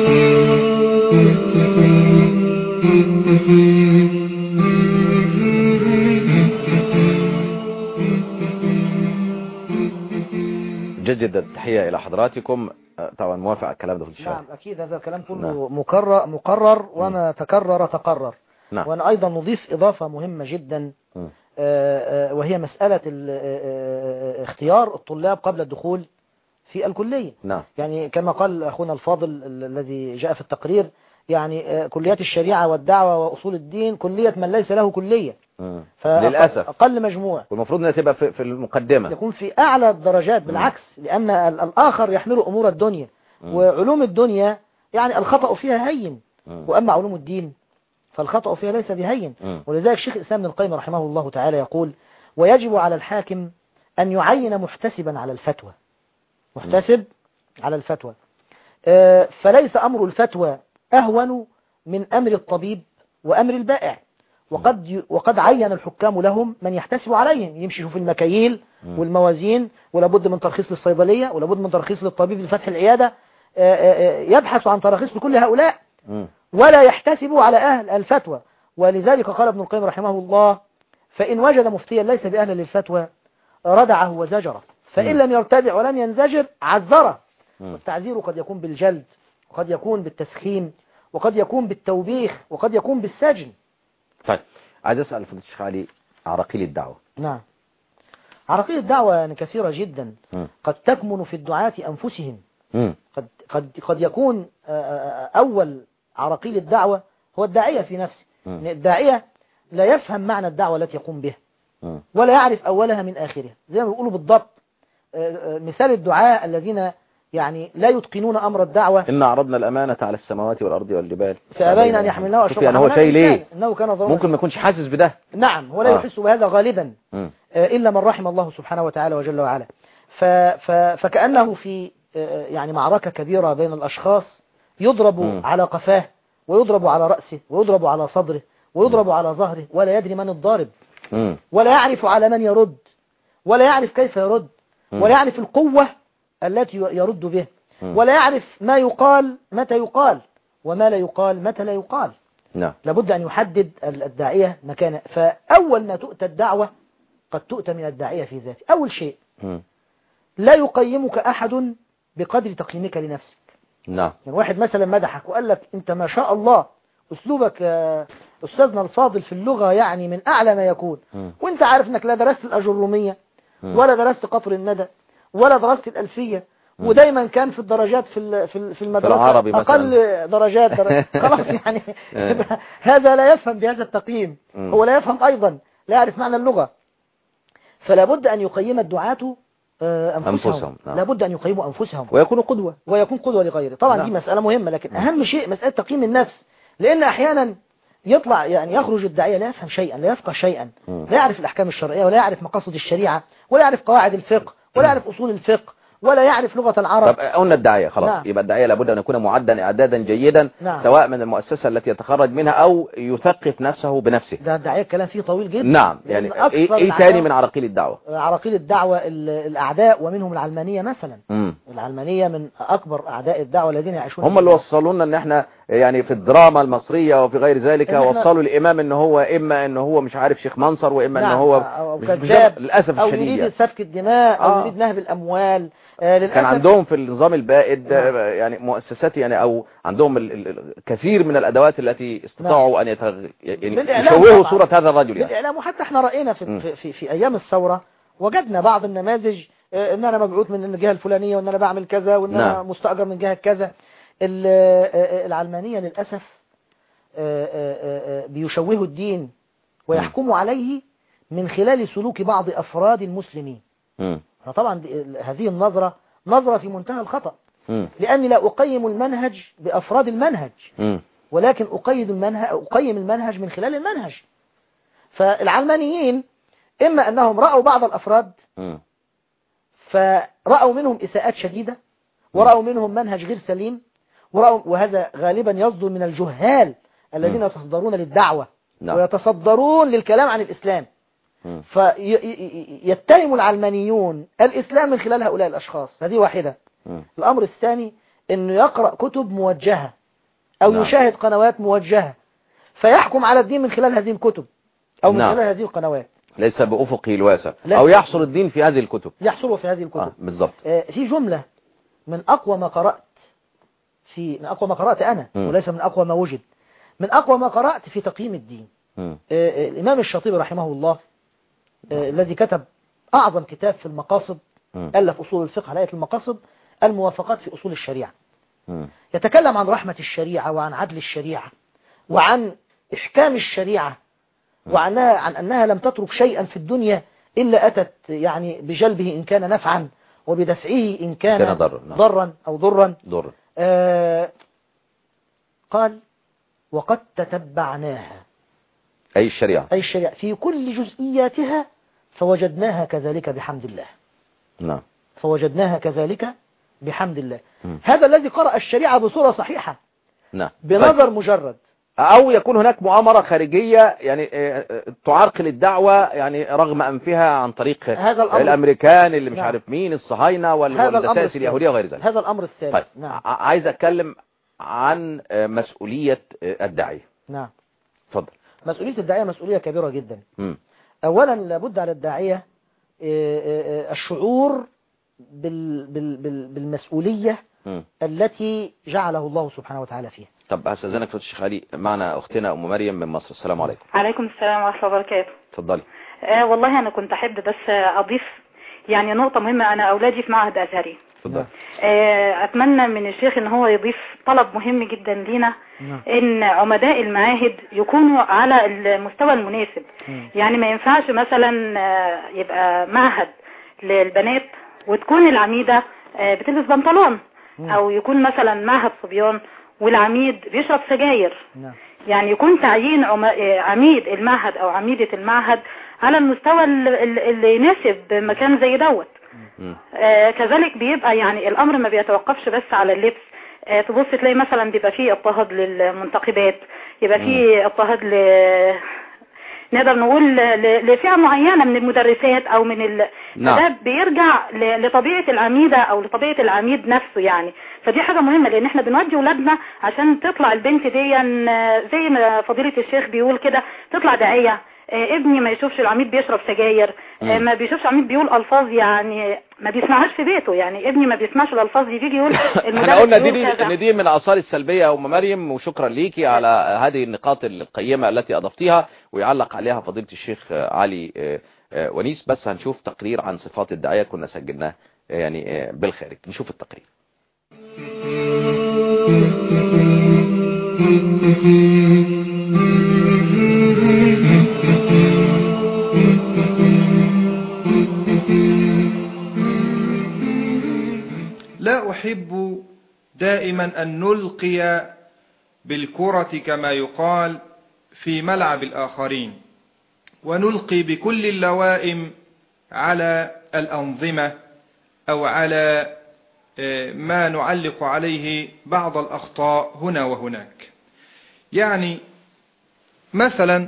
جدد التحية إلى حضراتكم. طبعا موافق على الكلام ده في الشارع. نعم أكيد هذا الكلام كله نعم. مقرر وما تكرر تقرر. نعم. وأنا أيضا نضيف إضافة مهمة جدا وهي مسألة اختيار الطلاب قبل الدخول في الكلية. نعم. يعني كما قال أخونا الفاضل الذي جاء في التقرير، يعني كليات الشريعة والدعوة وأصول الدين كلية من ليس له كلية، للأسف أقل مجموع، والمفروض أنها تبقى في المقدمة، يكون في أعلى الدرجات. بالعكس، لأن الآخر يحمل أمور الدنيا وعلوم الدنيا، يعني الخطأ فيها هين، وأما علوم الدين فالخطأ فيها ليس بهين. ولذلك شيخ الإسلام ابن القيم رحمه الله تعالى يقول: ويجب على الحاكم أن يعين محتسبا على الفتوى، محتسب على الفتوى، فليس أمر الفتوى أهون من أمر الطبيب وأمر البائع. وقد عين الحكام لهم من يحتسب عليهم، يمشي يشوف المكاييل والموازين، ولابد من ترخيص للصيدلية، ولابد من ترخيص للطبيب لفتح العيادة، يبحث عن تراخيص لكل هؤلاء ولا يحتسب على أهل الفتوى. ولذلك قال ابن القيم رحمه الله: فإن وجد مفتيا ليس بأهل للفتوى ردعه وزجره، فإن لم يرتدع ولم ينزجر عذره. والتعذير قد يكون بالجلد، وقد يكون بالتسخين، وقد يكون بالتوبيخ، وقد يكون بالسجن. طيب عايز أسأل فضيلة الشيخ علي عراقيل الدعوة. نعم، عراقيل الدعوة يعني كثيرة جدا. قد تكمن في الدعاة أنفسهم. قد يكون أول عراقيل الدعوة هو الداعية في نفسه. الداعية لا يفهم معنى الدعوة التي يقوم بها، ولا يعرف أولها من آخرها، زي ما بيقولوا بالضبط. مثال الدعاء الذين يعني لا يتقنون أمر الدعوة. إن عرضنا الأمانة على السماوات والأرض والجبال فأبين أن يحملنها وأشربها. يعني هو شيء ليه؟ إنه كان ممكن ما يكونش حاسس بده. نعم، هو لا يحس بهذا غالبا إلا من رحم الله سبحانه وتعالى وجل وعلا. فكأنه في يعني معركة كبيرة بين الأشخاص، يضرب على قفاه ويضرب على رأسه ويضرب على صدره ويضرب على ظهره، ولا يدري من الضارب، ولا يعرف على من يرد، ولا يعرف كيف يرد، ولا يعرف القوة التي يرد به، ولا يعرف ما يقال متى يقال، وما لا يقال متى لا يقال. لابد أن يحدد الداعية مكانه. فأول ما تؤتى الدعوة قد تؤتى من الداعية في ذاته. أول شيء لا يقيمك أحد بقدر تقييمك لنفسك. يعني واحد مثلا مدحك وقال لك أنت ما شاء الله أسلوبك أستاذنا الفاضل في اللغة يعني من أعلى ما يكون، وانت عارف أنك لا درست الأجرومية ولا درست قطر الندى ولا درست الألفية، ودايما كان في الدرجات في المدرسة أقل درجات خلاص يعني هذا لا يفهم بهذا التقييم، هو لا يفهم أيضا، لا يعرف معنى اللغة. فلا بد أن يقيم الدعاة أنفسهم. لابد أن يقيموا أنفسهم ويكونوا قدوة، ويكون قدوة لغيره. طبعا دي مسألة مهمة، لكن أهم شيء مسألة تقييم النفس، لأن أحيانا يطلع يعني يخرج الداعية لا يفهم شيئا، لا يفقه شيئا، لا يعرف الأحكام الشرعية، ولا يعرف مقاصد الشريعة، ولا يعرف قواعد الفقه، ولا يعرف أصول الفقه، ولا يعرف لغة العرب. طب قلنا الداعية خلاص. يبقى الداعية لابد أن يكون معدا إعدادا جيدا، سواء من المؤسسة التي يتخرج منها أو يثقف نفسه بنفسه. ده الداعية الكلام فيه طويل جدا. نعم، يعني إيه تاني من عراقيل الدعوة؟ عراقيل الدعوة الأعداء، ومنهم العلمانية مثلا. العلمانية من أكبر أعداء الدعوة الذين يعيشون، هم اللي وصلوا لنا ان احنا يعني في الدراما المصرية وفي غير ذلك وصلوا الإمام ان هو إما ان هو مش عارف شيخ منصر، وإما ان هو كذاب، للأسف أو الشديد يريد سفك الدماء، أو يريد نهب الأموال. كان عندهم في النظام البائد يعني مؤسسات يعني، او عندهم الكثير من الادوات التي استطاعوا ان يشوهوا صورة هذا الرجل يعني. بالإعلام. وحتى احنا رأينا في ايام الثورة وجدنا بعض النماذج، ان انا مبعوث من الجهة الفلانية، وان انا بعمل كذا، وان انا مستأجر من جهة كذا. العلمانية للأسف بيشوهوا الدين ويحكموا عليه من خلال سلوك بعض أفراد المسلمين. طبعا هذه النظرة نظرة في منتهى الخطأ، لأني لا أقيم المنهج بأفراد المنهج، ولكن أقيم المنهج من خلال المنهج. فالعلمانيين إما أنهم رأوا بعض الأفراد فرأوا منهم إساءات شديدة، ورأوا منهم منهج غير سليم، وهذا غالبا يصدر من الجهال الذين يتصدرون للدعوة ويتصدرون للكلام عن الإسلام. فيتهم العلمانيون الإسلام من خلال هؤلاء الأشخاص. هذه واحدة. الأمر الثاني أنه يقرأ كتب موجهة أو يشاهد قنوات موجهة، فيحكم على الدين من خلال هذه الكتب أو من خلال هذه القنوات، ليس بأفقه الواسع، أو يحصل الدين في هذه الكتب، يحصله في هذه الكتب. بالضبط. في جملة من أقوى ما قرأت أنا، وليس من أقوى ما وجد، من أقوى ما قرأت في تقييم الدين. الإمام الشاطبي رحمه الله الذي كتب أعظم كتاب في المقاصد، ألف أصول الفقه على آية المقاصد، الموافقات في أصول الشريعة. يتكلم عن رحمة الشريعة، وعن عدل الشريعة، وعن إحكام الشريعة، وعن أنها لم تترك شيئا في الدنيا إلا أتت يعني بجلبه إن كان نفعا، وبدفعه إن كان ضرا أو ضرا. قال وقد تتبعناها، أي الشريعة في كل جزئياتها، فوجدناها كذلك بحمد الله. فوجدناها كذلك بحمد الله. هذا الذي قرأ الشريعة بصورة صحيحة، بنظر مجرد، أو يكون هناك مؤامرة خارجية يعني تعرقل الدعوة، يعني رغم أنفها عن طريق الأمريكان اللي مش عارف مين، الصهاينة والدسائس اليهودية وغير ذلك. هذا الأمر الثالث. طيب. عايز أتكلم عن مسؤولية الداعية. اتفضل. مسؤولية الداعية مسؤولية كبيرة جدا. أولا لابد على الداعية الشعور بالمسؤولية التي جعله الله سبحانه وتعالى فيها. طب أستاذنك فضل الشيخ علي، معنا أختنا أم مريم من مصر. السلام عليكم. عليكم السلام ورحمة الله وبركاته. اتفضلي. والله أنا كنت أحب بس أضيف يعني نقطة مهمة. أنا أولادي في معهد أزهري، اتمنى من الشيخ ان هو يضيف طلب مهم جدا لينا، ان عمداء المعاهد يكونوا على المستوى المناسب. يعني ما ينفعش مثلا يبقى معهد للبنات وتكون العميدة بتلبس بنطلون، او يكون مثلا معهد صبيان والعميد بيشرب سجاير. يعني يكون تعيين عميد المعهد او عميدة المعهد على المستوى اللي يناسب مكان زي دوت. كذلك بيبقى يعني الامر ما بيتوقفش بس على اللبس. تبص تلاقي مثلا بيبقى فيه اضطهاد للمنتقبات، يبقى فيه اضطهاد نقدر نقول لفئة معينة من المدرسات او من فده بيرجع لطبيعة العميدة او لطبيعة العميد نفسه يعني. فدي حاجة مهمة، لان احنا بنوجه ولادنا عشان تطلع البنت دي زي ما فضيلة الشيخ بيقول كده، تطلع داعية. ابني ما يشوفش العميد بيشرب سجاير، ما بيشوفش العميد بيقول الفاظ يعني ما بيسمعهاش في بيته. يعني ابني ما بيسمعش الالفاظ دي، بيجي يقول احنا قلنا دي من الاثار السلبيه يا ام مريم، وشكرا ليكي على هذه النقاط القيمه التي اضفتيها ويعلق عليها فضيله الشيخ علي ونيس. بس هنشوف تقرير عن صفات الداعيه كنا سجلناه يعني بالخارج. نشوف التقرير. لا أحب دائما أن نلقي بالكرة كما يقال في ملعب الآخرين، ونلقي بكل اللوائم على الأنظمة أو على ما نعلق عليه بعض الأخطاء هنا وهناك. يعني مثلا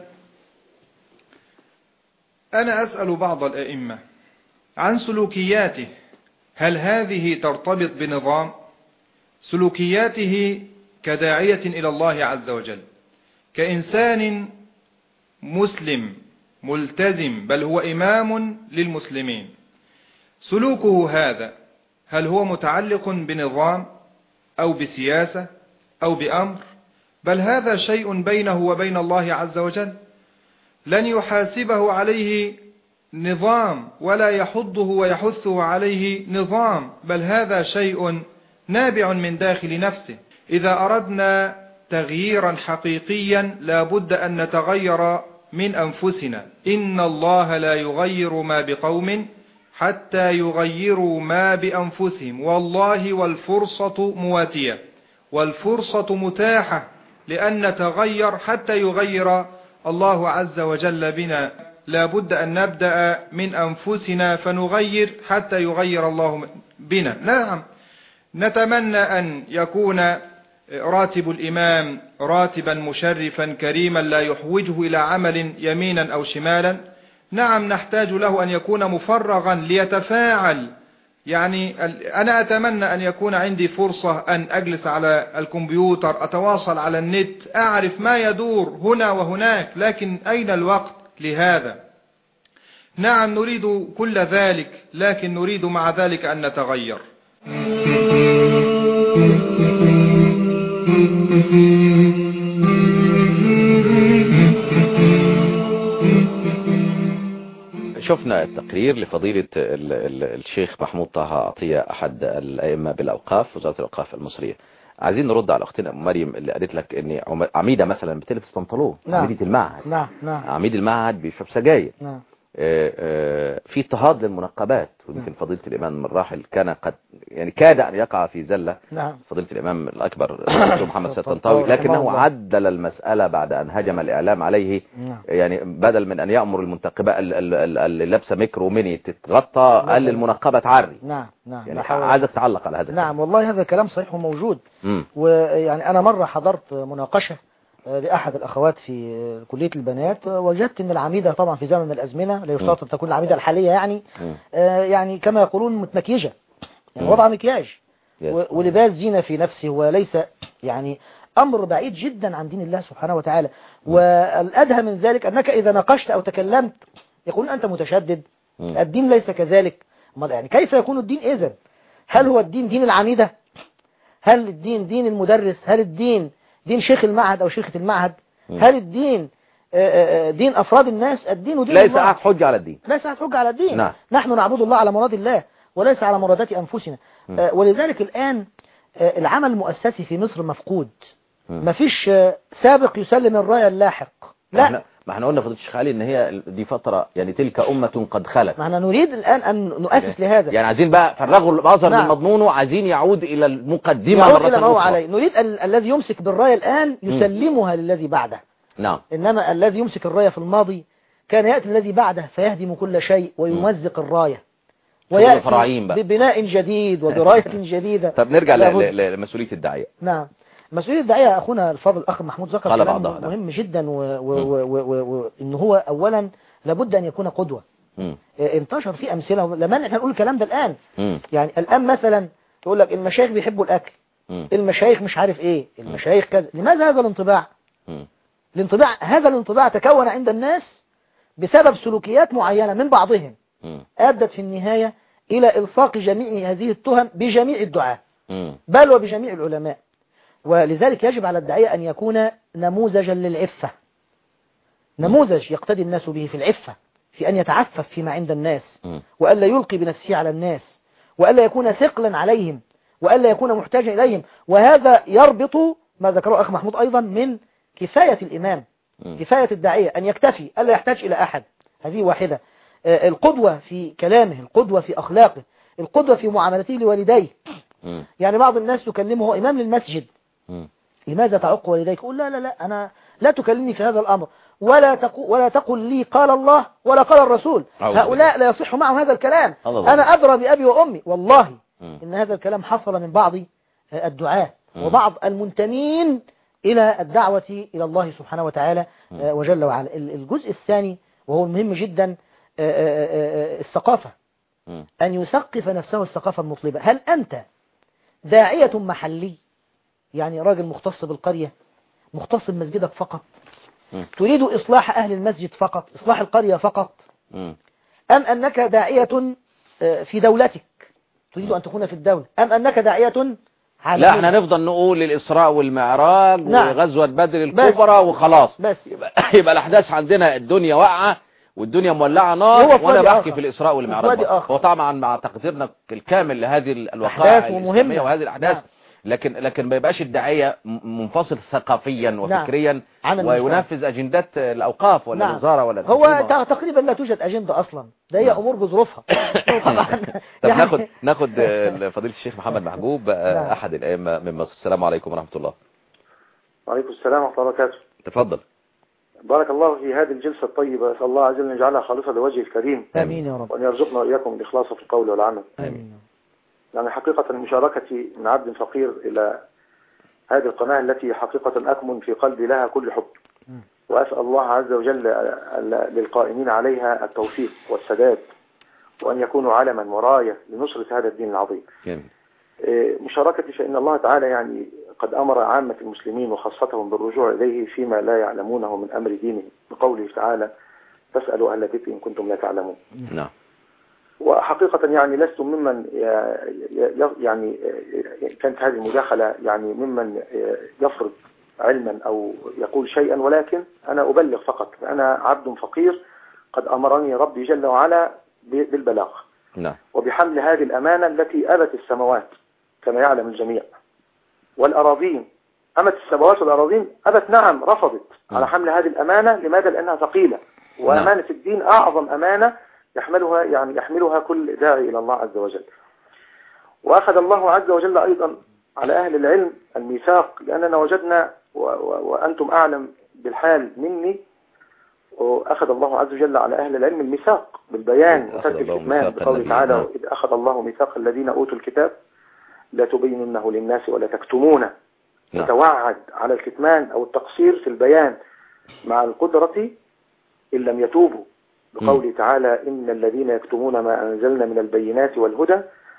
أنا أسأل بعض الأئمة عن سلوكياته، هل هذه ترتبط بنظام؟ سلوكياته كداعية إلى الله عز وجل، كإنسان مسلم ملتزم، بل هو إمام للمسلمين، سلوكه هذا هل هو متعلق بنظام أو بسياسة أو بأمر؟ بل هذا شيء بينه وبين الله عز وجل، لن يحاسبه عليه نظام ولا يحضه ويحثه عليه نظام، بل هذا شيء نابع من داخل نفسه. إذا أردنا تغييرا حقيقيا لا بد أن نتغير من أنفسنا. إن الله لا يغير ما بقوم حتى يغيروا ما بأنفسهم، والله والفرصة مواتية، والفرصة متاحة لأن نتغير حتى يغير الله عز وجل بنا. لا بد أن نبدأ من أنفسنا فنغير حتى يغير الله بنا. نعم، نتمنى أن يكون راتب الإمام راتبا مشرفا كريما لا يحوجه إلى عمل يمينا أو شمالا. نعم، نحتاج له أن يكون مفرغا ليتفاعل. يعني أنا أتمنى أن يكون عندي فرصة أن أجلس على الكمبيوتر، أتواصل على النت، أعرف ما يدور هنا وهناك، لكن أين الوقت لهذا؟ نعم، نريد كل ذلك، لكن نريد مع ذلك أن نتغير. شفنا التقرير لفضيلة الشيخ محمود طه عطية أحد الأئمة بالأوقاف، وزارة الأوقاف المصرية. عايزين نرد على أختنا مريم اللي قالت لك إن عميدة مثلا بتلبس بنطلون. نعم. عميدة المعهد. نعم. نعم. عميد المعهد بيشرب سجاير. نعم. في اضطهاد للمنقبات، ويمكن فضيلة الإمام الراحل كان قد يعني كاد أن يقع في زلة. نعم. فضيلة الإمام الأكبر الدكتور محمد سيد طنطاوي، لكنه عدل المسألة بعد أن هجم الإعلام عليه. يعني بدل من أن يأمر المنتقبة اللي لابسه ميكرو ميني تتغطى، قال للمنقبة تعري. نعم. نعم. يعني عايزك تعلق على هذا. نعم، والله هذا كلام صحيح وموجود. ويعني أنا مرة حضرت مناقشة لأحد الأخوات في كلية البنات، وجدت أن العميدة طبعا في زمن من الأزمنة لا يشترط أن تكون العميدة الحالية يعني يعني كما يقولون متمكيجة، يعني وضع مكياج ولباس زينة في نفسه، وليس يعني أمر بعيد جدا عن دين الله سبحانه وتعالى. والأدهى من ذلك أنك إذا ناقشت أو تكلمت يقول أنت متشدد، الدين ليس كذلك. يعني كيف يكون الدين إذن؟ هل هو الدين دين العميدة؟ هل الدين دين المدرس؟ هل الدين دين شيخ المعهد أو شيخة المعهد؟ هل الدين دين أفراد الناس؟ الدين ودين ليس أحد حجة على الدين. ليس أحد حجة على الدين. نعم. نحن نعبد الله على مراد الله، وليس على مرادات أنفسنا. ولذلك الآن العمل المؤسسي في مصر مفقود. مفيش سابق يسلم الراية اللاحق. لا، ما احنا قلنا فضيلة الشيخ علي ان هي دي فترة، يعني تلك أمة قد خلت. ما احنا نريد الآن أن نؤسس لهذا. يعني عايزين بقى فرغوا الأزهر من مضمونه، عايزين يعود إلى المقدمة يعود إلى ما هو عليه. نريد الذي يمسك بالراية الآن يسلمها للذي بعده. نعم. إنما الذي يمسك الراية في الماضي كان يأتي الذي بعده فيهدم كل شيء ويمزق الراية ويأتي ببناء جديد وبراية جديدة. طب نرجع لمسؤولية الداعية. نعم، مسؤولية الداعية أخونا الفاضل الأخ محمود ذكر كلام مهم جدا، وإن هو أولا لابد أن يكون قدوة. انتشر فيه أمثلة لما احنا نقول الكلام ده الآن. يعني الآن مثلا يقول لك المشايخ بيحبوا الأكل، المشايخ مش عارف إيه، المشايخ كذا. لماذا هذا الانطباع؟ هذا الانطباع تكون عند الناس بسبب سلوكيات معينة من بعضهم أدت في النهاية إلى إلصاق جميع هذه التهم بجميع الدعاة بل وبجميع العلماء. ولذلك يجب على الداعية أن يكون نموذجا للعفة، نموذج يقتدي الناس به في العفة، في أن يتعفف فيما عند الناس، وألا يلقي بنفسه على الناس، وألا يكون ثقلا عليهم، وألا يكون محتاجا إليهم. وهذا يربط ما ذكره أخ محمود أيضا من كفاية الإمام، كفاية الداعية أن يكتفي ألا يحتاج إلى أحد. هذه واحدة. القدوة في كلامه، القدوة في أخلاقه، القدوة في معاملته لوالديه. يعني بعض الناس تكلمه، هو إمام للمسجد، لماذا تعق والديك؟ يقول لا لا لا، أنا لا تكلمني في هذا الأمر، ولا تقل لي قال الله ولا قال الرسول. هؤلاء لا يصح معهم هذا الكلام. أنا أدرى بأبي وأمي. والله إن هذا الكلام حصل من بعض الدعاة وبعض المنتمين إلى الدعوة إلى الله سبحانه وتعالى وجل وعلا. الجزء الثاني وهو المهم جدا الثقافة، أن يثقف نفسه الثقافة المطلبة. هل أنت داعية محلي، يعني راجل مختص بالقرية، مختص بمسجدك فقط، تريد إصلاح أهل المسجد فقط، إصلاح القرية فقط، أم أنك داعية في دولتك تريد أن تكون في الدولة، أم أنك داعية لا احنا نفضل نقول الإسراء والمعراج وغزوة بدر الكبرى وخلاص، بس يبقى الأحداث عندنا الدنيا واقعة والدنيا مولعة نار، وانا بحكي في الإسراء والمعراج. هو طبعا مع تقديرنا الكامل لهذه الوقائع الإسلامية وهذه الأحداث، لكن ما يبقاش الداعية منفصل ثقافيا وفكريا وينفذ أجندات الأوقاف ولا الوزارة ولا هو تقريبا لا توجد أجندة أصلا، ده هي أمور بظروفها. طب ناخد فضيلة الشيخ محمد محجوب أحد الأئمة من مصر. السلام عليكم ورحمة الله. وعليكم السلام ورحمة الله وبركاته. تفضل. بارك الله في هذه الجلسة الطيبة، أسأل الله عز وجل أن يجعلها خالصة لوجهه الكريم. آمين يا رب. وأن يرزقنا وإياكم الإخلاص في القول والعمل. آمين. يعني حقيقة مشاركتي من عبد فقير إلى هذه القناة التي حقيقة أكمن في قلبي لها كل حب، وأسأل الله عز وجل للقائمين عليها التوفيق والسداد، وأن يكونوا علما وراية لنصرة هذا الدين العظيم. مشاركتي فإن الله تعالى يعني قد أمر عامة المسلمين وخاصتهم بالرجوع إليه فيما لا يعلمونه من أمر دينهم، بقوله تعالى فاسألوا أهل الذكر إن كنتم لا تعلمون. نعم. وحقيقة يعني لست ممن يعني كانت هذه المداخلة يعني ممن يفرض علما أو يقول شيئا، ولكن أنا أبلغ فقط. أنا عبد فقير قد أمرني ربي جل وعلا بالبلاغ وبحمل هذه الأمانة التي أبت السماوات كما يعلم الجميع، والأراضين أمت السماوات والأراضين أبت، نعم رفضت على حمل هذه الأمانة. لماذا؟ لأنها ثقيلة، وأمانة الدين أعظم أمانة يحملها كل داعي إلى الله عز وجل. وأخذ الله عز وجل أيضا على أهل العلم الميثاق، لأننا وجدنا وأنتم أعلم بالحال مني، وأخذ الله عز وجل على أهل العلم الميثاق بالبيان وترك الكتمان، بقوله تعالى إذ أخذ الله ميثاق الذين أوتوا الكتاب لا تبيننه للناس ولا تكتمونه، وتوعد على الكتمان أو التقصير في البيان مع القدرة إن لم يتوبوا، بقوله تعالى إن الذين يكتمون ما أنزلنا من البينات والهدى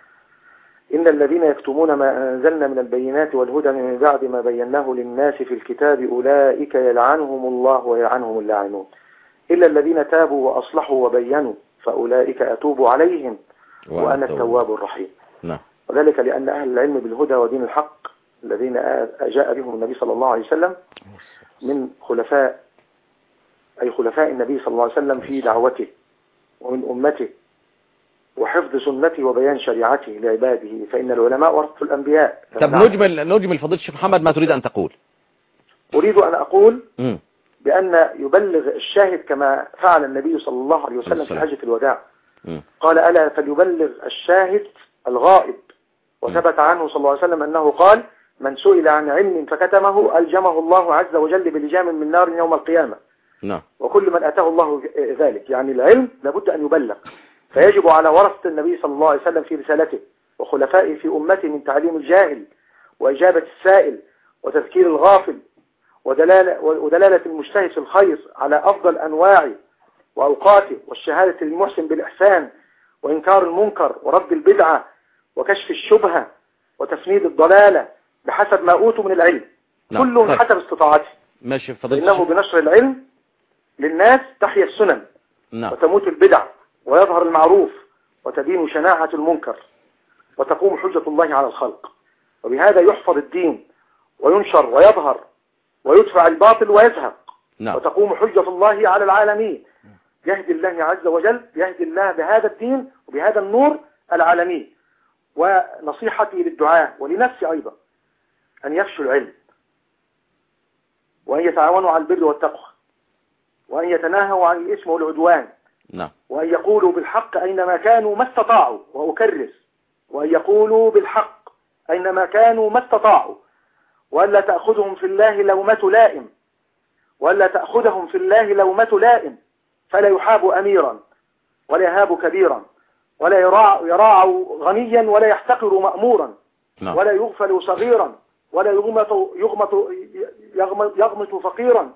من بعد ما بيناه للناس في الكتاب أولئك يلعنهم الله ويلعنهم اللاعنون إلا الذين تابوا وأصلحوا وبينوا فأولئك أتوب عليهم وأنا التواب الرحيم. وذلك لأن أهل العلم بالهدى ودين الحق الذين جاء بهم النبي صلى الله عليه وسلم من خلفاء النبي صلى الله عليه وسلم في دعوته ومن أمته وحفظ سنته وبيان شريعته لعباده، فإن العلماء ورثة الأنبياء. طب نجمل فضيلة الشيخ محمد ما تريد أن تقول. أريد أن أقول بأن يبلغ الشاهد كما فعل النبي صلى الله عليه وسلم في حجة الوداع. قال ألا فليبلغ الشاهد الغائب. وثبت عنه صلى الله عليه وسلم أنه قال من سئل عن علم فكتمه ألجمه الله عز وجل بلجام من نار يوم القيامة. وكل من أتاه الله ذلك، يعني العلم لابد أن يبلغ. فيجب على ورثة النبي صلى الله عليه وسلم في رسالته وخلفائه في أمته من تعليم الجاهل وإجابة السائل وتذكير الغافل ودلالة المجتهد في الخير على أفضل أنواعه وأوقاته، والشهادة للمحسن بالإحسان وإنكار المنكر ورد البدعة وكشف الشبهة وتفنيد الضلالة بحسب ما أوتوا من العلم. كله حسب استطاعته. ماشي فضيلة. إنه بنشر العلم للناس تحيا السنن وتموت البدع ويظهر المعروف وتدين شناعة المنكر وتقوم حجة الله على الخلق، وبهذا يحفظ الدين وينشر ويظهر ويدفع الباطل ويزهق. وتقوم حجة الله على العالمين. يهدي الله عز وجل، يهدي الله بهذا الدين وبهذا النور العالمين. ونصيحتي للدعاة ولنفسي أيضا أن يفشوا العلم وأن يتعاونوا على البر والتقوى وأن يتناهوا عن الإثم والعدوان وأن يقولوا بالحق أينما كانوا ما استطاعوا، وأكرر وأن يقولوا بالحق أينما كانوا ما استطاعوا، وألا تأخذهم في الله لومة لائم، وألا تأخذهم في الله لومة لائم، فلا يحاب أميرا ولا يهاب كبيرا ولا يراع غنيا ولا يحتقر مأمورا ولا يغفل صغيرا ولا يغمط فقيرا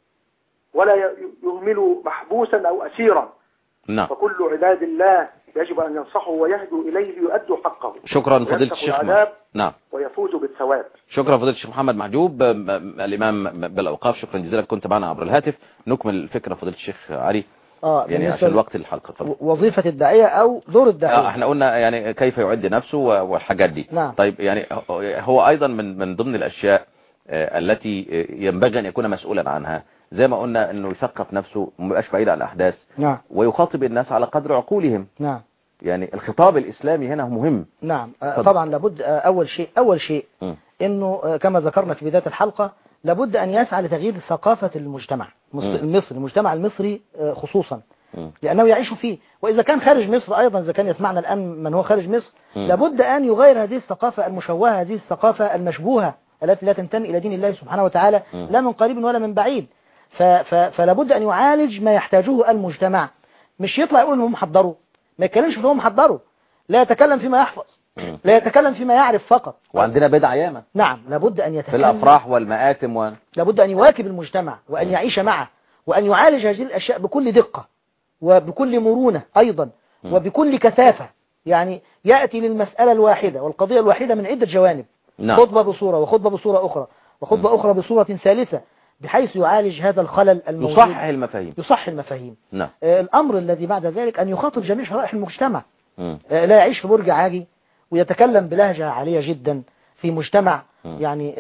ولا يهمل محبوسا أو أسيرا. فكل عباد الله يجب أن ينصحوا ويهدوا إليه ليؤدوا حقه. شكرا فضيلة الشيخ محمد. ويفوزوا بالثواب. شكرا فضيلة الشيخ محمد محجوب الإمام بالأوقاف، شكرا جزيلا كنت معنا عبر الهاتف. نكمل الفكرة فضيلة الشيخ علي يعني عشان وقت الحلقة. طبعا وظيفة الداعية أو دور الداعية. احنا قلنا يعني كيف يعد نفسه والحاجات دي. طيب يعني هو أيضا من ضمن الأشياء التي ينبغي أن يكون مسؤولا عنها، زي ما قلنا انه يثقف نفسه وما يبقاش بعيد عن الاحداث. ويخاطب الناس على قدر عقولهم. يعني الخطاب الاسلامي هنا مهم. طبعا لابد اول شيء انه كما ذكرنا في بداية الحلقة لابد ان يسعى لتغيير ثقافة المجتمع المصري، المجتمع المصري خصوصا لانه يعيش فيه، واذا كان خارج مصر ايضا، اذا كان يسمعنا الان من هو خارج مصر لابد ان يغير هذه الثقافة المشوهة، هذه الثقافة المشبوهة التي لا تنتمي الى دين الله سبحانه وتعالى لا من قريب ولا من بعيد. فلا بد أن يعالج ما يحتاجه المجتمع، مش يطلع يقول انهم حضروا، ما يتكلمش فيهم حضروا، لا يتكلم فيما يحفظ، لا يتكلم فيما يعرف فقط. وعندنا بدع ياما. لابد أن يتكلم في الأفراح والمآتم لابد أن يواكب المجتمع وأن يعيش معه وأن يعالج هذه الأشياء بكل دقة وبكل مرونة أيضا وبكل كثافة. يعني يأتي للمسألة الواحدة والقضية الواحدة من عدة جوانب. خطبة بصورة وخطبة بصورة أخرى وخطبة أخرى بصورة ثالثة، بحيث يعالج هذا الخلل الموجود. يصحح المفاهيم. الأمر الذي بعد ذلك أن يخاطب جميع شرائح المجتمع. لا يعيش في برج عاجي ويتكلم بلهجة عالية جدا في مجتمع يعني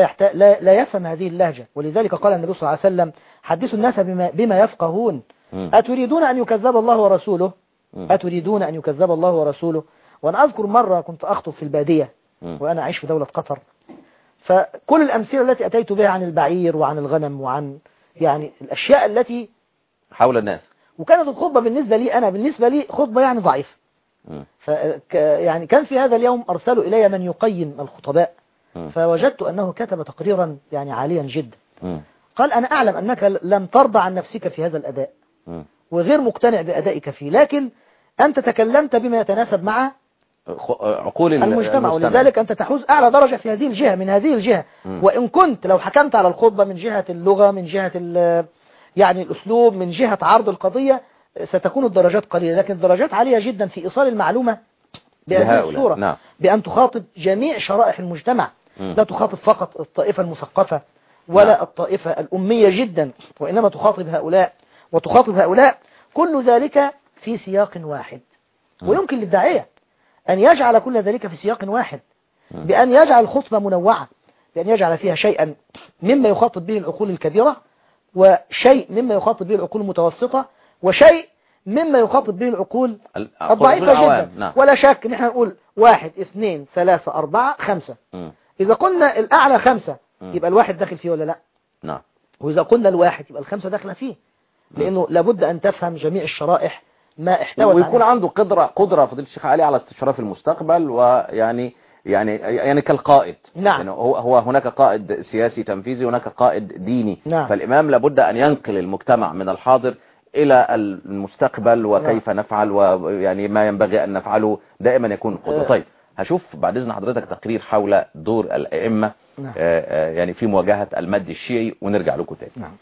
لا يفهم هذه اللهجة. ولذلك قال النبي صلى الله عليه وسلم حدثوا الناس بما يفقهون. أتريدون أن يكذب الله ورسوله؟ أتريدون أن يكذب الله ورسوله؟ وأنا أذكر مرة كنت أخطب في البادية وأنا أعيش في دولة قطر، فكل الأمثلة التي أتيت بها عن البعير وعن الغنم وعن يعني الأشياء التي حول الناس، وكانت الخطبة بالنسبة لي خطبة يعني ضعيفة. يعني كان في هذا اليوم أرسلوا إلي من يقيم الخطباء، فوجدت أنه كتب تقريرا يعني عاليا جدا. قال أنا أعلم أنك لم ترضى عن نفسك في هذا الأداء وغير مقتنع بأدائك فيه، لكن أنت تكلمت بما يتناسب مع عقول المجتمع، ولذلك أنت تحوز أعلى درجة في هذه الجهة من هذه الجهة. وإن كنت لو حكمت على الخطبة من جهة اللغة، من جهة يعني الأسلوب، من جهة عرض القضية، ستكون الدرجات قليلة، لكن الدرجات عالية جدا في إيصال المعلومة بهذه الصورة. بأن تخاطب جميع شرائح المجتمع، لا تخاطب فقط الطائفة المثقفة ولا الطائفة الأمية جدا، وإنما تخاطب هؤلاء وتخاطب هؤلاء، كل ذلك في سياق واحد. ويمكن للداعية أن يجعل كل ذلك في سياق واحد، بأن يجعل الخطبة منوعة، بأن يجعل فيها شيئا مما يخاطب به العقول الكبيرة، وشيء مما يخاطب به العقول المتوسطة، وشيء مما يخاطب به العقول الضعيفة جدا. نعم. ولا شك ان احنا نقول 1 2 3 4 5. إذا قلنا الأعلى 5 يبقى الواحد داخل فيه ولا لا؟ نعم. وإذا قلنا الواحد يبقى ال5 داخله فيه، لأنه لابد أن تفهم جميع الشرائح ما احتوت ويكون عنده قدرة فضيلة الشيخ علي على استشراف المستقبل، ويعني يعني كالقائد. نعم. يعني هو هناك قائد سياسي تنفيذي، هناك قائد ديني. نعم. فالإمام لابد أن ينقل المجتمع من الحاضر إلى المستقبل، وكيف نفعل، ويعني ما ينبغي أن نفعله دائما يكون قدوة. طيب هشوف بعد إذن حضرتك تقرير حول دور الأئمة يعني في مواجهة المد الشيعي، ونرجع لكم تاني. نعم.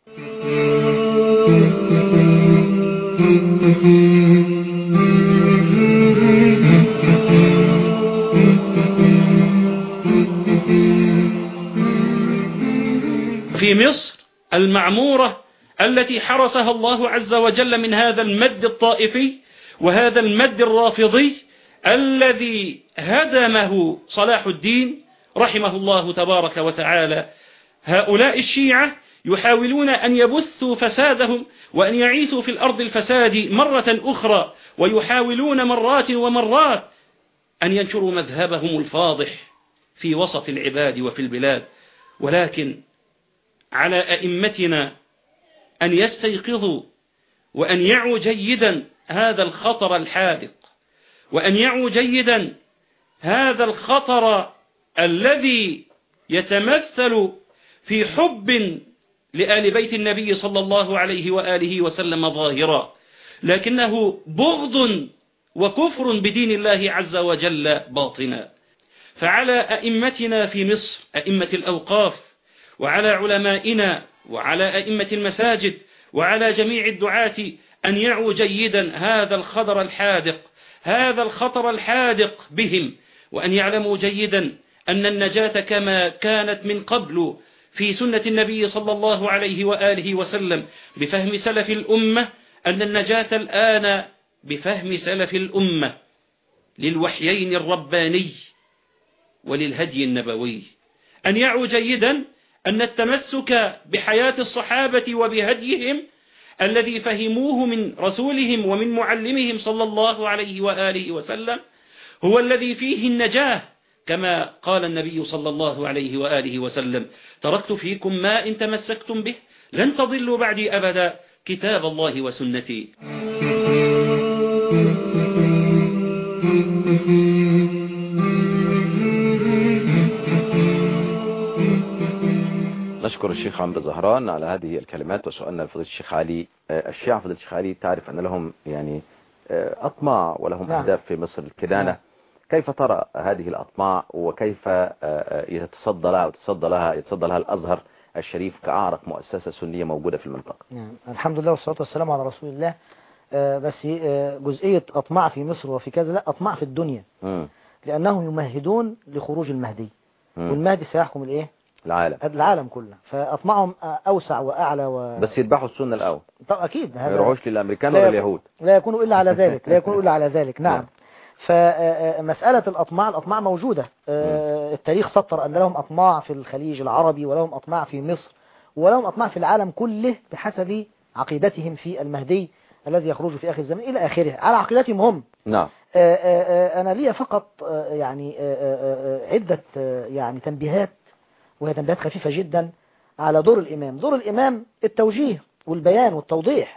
في مصر المعمورة التي حرسها الله عز وجل من هذا المد الطائفي وهذا المد الرافضي الذي هدمه صلاح الدين رحمه الله تبارك وتعالى. هؤلاء الشيعة يحاولون أن يبثوا فسادهم وأن يعيثوا في الأرض الفساد مرة أخرى، ويحاولون مرات ومرات أن ينشروا مذهبهم الفاضح في وسط العباد وفي البلاد. ولكن على أئمتنا أن يستيقظوا وأن يعوا جيدا هذا الخطر الحادق، وأن يعوا جيدا هذا الخطر الذي يتمثل في حب لآل بيت النبي صلى الله عليه وآله وسلم ظاهرا، لكنه بغض وكفر بدين الله عز وجل باطنا. فعلى أئمتنا في مصر، أئمة الأوقاف، وعلى علمائنا، وعلى أئمة المساجد، وعلى جميع الدعاة أن يعوا جيدا هذا الخطر الحادق، هذا الخطر الحادق بهم، وأن يعلموا جيدا أن النجاة كما كانت من قبل في سنة النبي صلى الله عليه وآله وسلم بفهم سلف الأمة، أن النجاة الآن بفهم سلف الأمة للوحيين الرباني وللهدي النبوي. أن يعوا جيدا أن التمسك بحياة الصحابة وبهديهم الذي فهموه من رسولهم ومن معلمهم صلى الله عليه وآله وسلم هو الذي فيه النجاة، كما قال النبي صلى الله عليه وآله وسلم: تركت فيكم ما إن تمسكتم به لن تضلوا بعدي أبدا، كتاب الله وسنتي. نشكر الشيخ عمرو زهران على هذه الكلمات. وسؤالنا لفضيلة الشيخ علي، الشيعة فضيلة الشيخ علي تعرف أن لهم يعني أطماع ولهم أهداف في مصر الكنانة. كيف ترى هذه الأطماع، وكيف يتصدى لها الأزهر الشريف كأعرق مؤسسة سنية موجودة في المنطقة؟ الحمد لله والصلاة والسلام على رسول الله. بس جزئية أطماع في مصر وفي كذا، لا، أطماع في الدنيا. لأنهم يمهدون لخروج المهدي، والمهدي سيحكم الإيه؟ العالم كله. فأطمعهم أوسع وأعلى بس يذبحوا السنة الأول. طبعا أكيد، ما يروحوش للأمريكان ولا اليهود. لا يكونوا إلا على ذلك. نعم. فمسألة الأطماع موجودة. التاريخ سطر أن لهم أطماع في الخليج العربي، ولهم أطماع في مصر، ولهم أطماع في العالم كله بحسب عقيدتهم في المهدي الذي يخرج في آخر الزمن إلى آخره، على عقيدتهم هم. نعم. أنا لي فقط يعني عدة يعني تنبيهات، وهي تنبيهات خفيفة جدا على دور الإمام. دور الإمام التوجيه والبيان والتوضيح.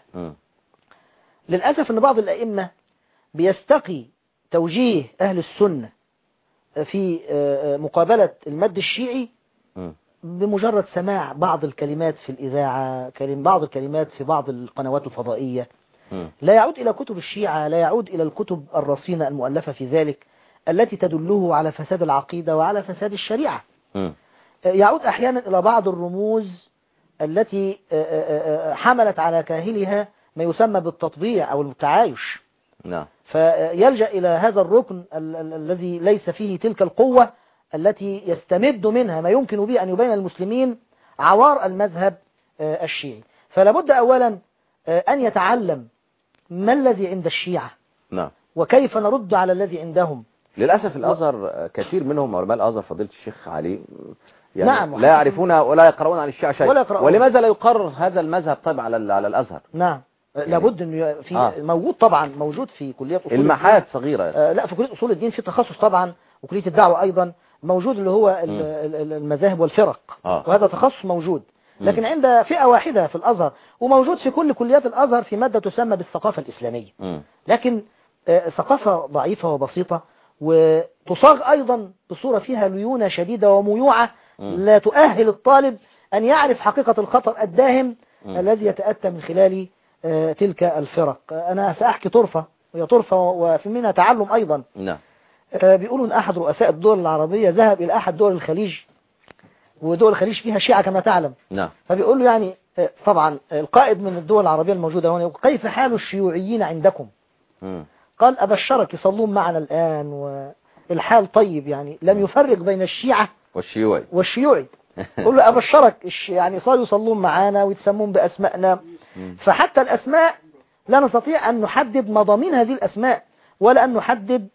للأسف أن بعض الأئمة بيستقي توجيه أهل السنة في مقابلة المد الشيعي بمجرد سماع بعض الكلمات في الإذاعة، بعض الكلمات في بعض القنوات الفضائية. لا يعود إلى كتب الشيعة، لا يعود إلى الكتب الرصينة المؤلفة في ذلك التي تدله على فساد العقيدة وعلى فساد الشريعة. يعود أحيانا إلى بعض الرموز التي حملت على كاهلها ما يسمى بالتطبيع أو التعايش. نعم. فيلجأ إلى هذا الركن الذي ليس فيه تلك القوة التي يستمد منها ما يمكن به أن يبين المسلمين عوار المذهب الشيعي. فلا بد أولا أن يتعلم ما الذي عند الشيعة. نعم. وكيف نرد على الذي عندهم. للأسف الأزهر كثير منهم علماء الأزهر فضيلة الشيخ علي يعني نعم، لا يعرفون ولا يقرؤون عن الشيعة شيء. ولماذا لا يقرر هذا المذهب طيب على الأزهر؟ نعم. لابد انه في موجود طبعا، موجود في كليه اصول المعهد صغيره لا، في كليه اصول الدين في تخصص طبعا، وكليه الدعوه ايضا موجود اللي هو المذاهب والفرق، وهذا تخصص موجود، لكن عند فئه واحده في الازهر، وموجود في كل كليات الازهر في ماده تسمى بالثقافه الاسلاميه، لكن ثقافه ضعيفه وبسيطه، وتصاغ ايضا بصوره فيها ليونه شديده وميوعه لا تؤهل الطالب ان يعرف حقيقه الخطر الداهم الذي يتاتى من خلال تلك الفرق. أنا سأحكي طرفة، وهي طرفة وفي منها تعلم أيضا. نعم. بيقولوا أن أحد رؤساء الدول العربية ذهب إلى أحد دول الخليج، ودول الخليج فيها شيعة كما تعلم. نعم. فبيقول له يعني طبعا القائد من الدول العربية الموجودة هنا، كيف حال الشيوعيين عندكم؟ قال أبشرك يصلون معنا الآن والحال طيب، يعني لم يفرق بين الشيعة والشيوعي. قل له أبشرك يعني صاروا يصلون معنا ويتسمون بأسمائنا، فحتى الأسماء لا نستطيع أن نحدد مضامين هذه الأسماء، ولا أن نحدد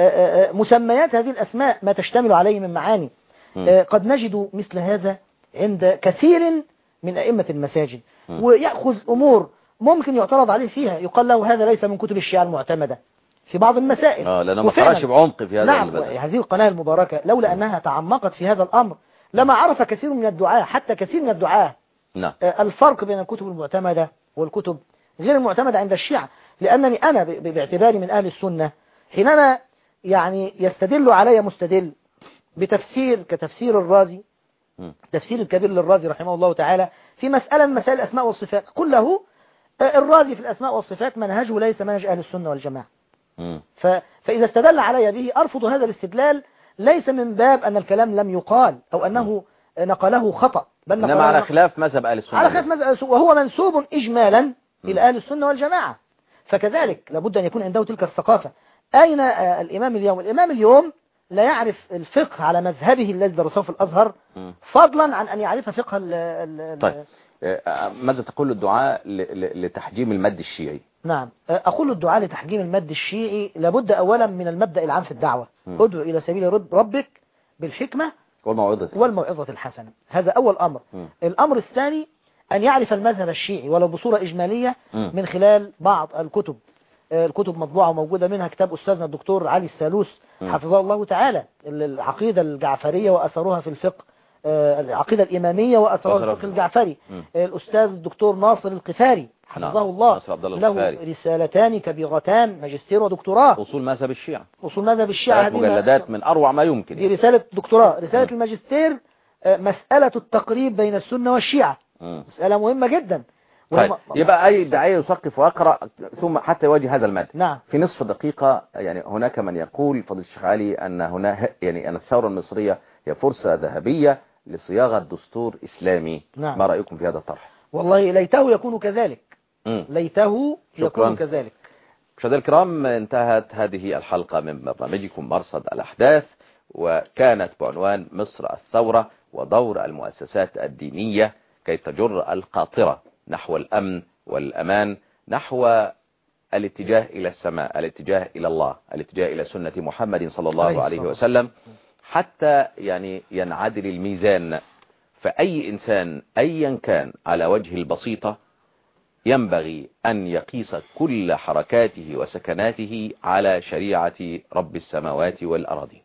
مسميات هذه الأسماء ما تشتمل عليه من معاني. قد نجد مثل هذا عند كثير من أئمة المساجد، ويأخذ أمور ممكن يعترض عليه فيها، يقال له هذا ليس من كتب الشيعة المعتمدة في بعض المسائل، لأنه ما قرأش بعمق في هذا. نعم. هذه القناة المباركة لولا أنها تعمقت في هذا الأمر لما عرف كثير من الدعاة، حتى كثير من الدعاة، الفرق بين الكتب المعتمدة والكتب غير المعتمدة عند الشيعة. لأنني أنا باعتباري من أهل السنة، حينما يعني يستدل علي مستدل بتفسير كتفسير الرازي، تفسير الكبير للرازي رحمه الله تعالى في مسألة من مسائل الأسماء والصفات، كله الرازي في الأسماء والصفات منهجه ليس منهج أهل السنة والجماعة. فإذا استدل علي به أرفض هذا الاستدلال، ليس من باب أن الكلام لم يقال أو أنه نقله خطأ، بل إنما على خلاف مذهب أهل السنة، على خلاف مذهب أهل السنة، وهو منسوب إجمالا إلى أهل السنة والجماعة. فكذلك لابد أن يكون عنده تلك الثقافة. أين الإمام اليوم؟ الإمام اليوم لا يعرف الفقه على مذهبه الذي درسه في الأزهر، فضلا عن أن يعرف فقه طيب ماذا تقول الدعاء لتحجيم المد الشيعي؟ نعم، أقول الدعاء لتحجيم المد الشيعي لابد أولا من المبدأ العام في الدعوة، ادعو إلى سبيل ربك بالحكمة والموعظة الحسنة، هذا أول أمر. الأمر الثاني أن يعرف المذهب الشيعي ولو بصورة إجمالية من خلال بعض الكتب. الكتب مطبوعة وموجودة، منها كتاب أستاذنا الدكتور علي السالوس حفظه الله تعالى، العقيدة الجعفرية وأثرها في الفقه، العقيدة الإمامية وأثرها في الفقه الجعفري. الأستاذ الدكتور ناصر القفاري حفظه الله له رسالتان كبيرتان، ماجستير ودكتوراه، أصول مذهب الشيعة، أصول مذهب الشيعة، مجلدات من أروع ما يمكن. دي رسالة دكتوراه. رسالة الماجستير مسألة التقريب بين السنة والشيعة، مسألة مهمة جدا. طيب يبقى أي داعية يثقف ويقرأ ثم حتى يواجه هذا المد. نعم. في نصف دقيقة، يعني هناك من يقول فضيلة الشيخ علي أن هناك يعني أن الثورة المصرية هي فرصة ذهبية لصياغة دستور إسلامي. نعم. ما رأيكم في هذا الطرح؟ والله ليته يكون كذلك. ليته يكون كذلك. مشاهدينا الكرام، انتهت هذه الحلقة من برنامجكم مرصد الأحداث، وكانت بعنوان مصر الثورة ودور المؤسسات الدينية كي تجر القاطرة نحو الأمن والأمان، نحو الاتجاه إلى السماء، الاتجاه إلى الله، الاتجاه إلى سنة محمد صلى الله عليه وسلم، حتى يعني ينعدل الميزان. فأي إنسان أيا كان على وجه البسيطة ينبغي أن يقيس كل حركاته وسكناته على شريعة رب السماوات والأراضي.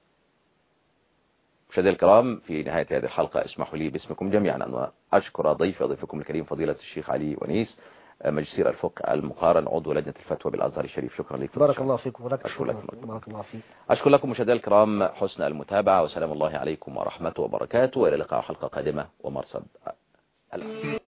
مشاهدينا الكرام، في نهاية هذه الحلقة اسمحوا لي باسمكم جميعا أن أشكر ضيفكم الكريم فضيلة الشيخ علي ونيس، ماجستير الفقه المقارن، عضو لجنة الفتوى بالأزهر الشريف. شكرا لكم. بارك الله فيكم. بارك الله فيك. أشكر لكم مشاهدينا الكرام حسن المتابعة، وسلام الله عليكم ورحمته وبركاته، وإلى اللقاء حلقة قادمة ومرصد.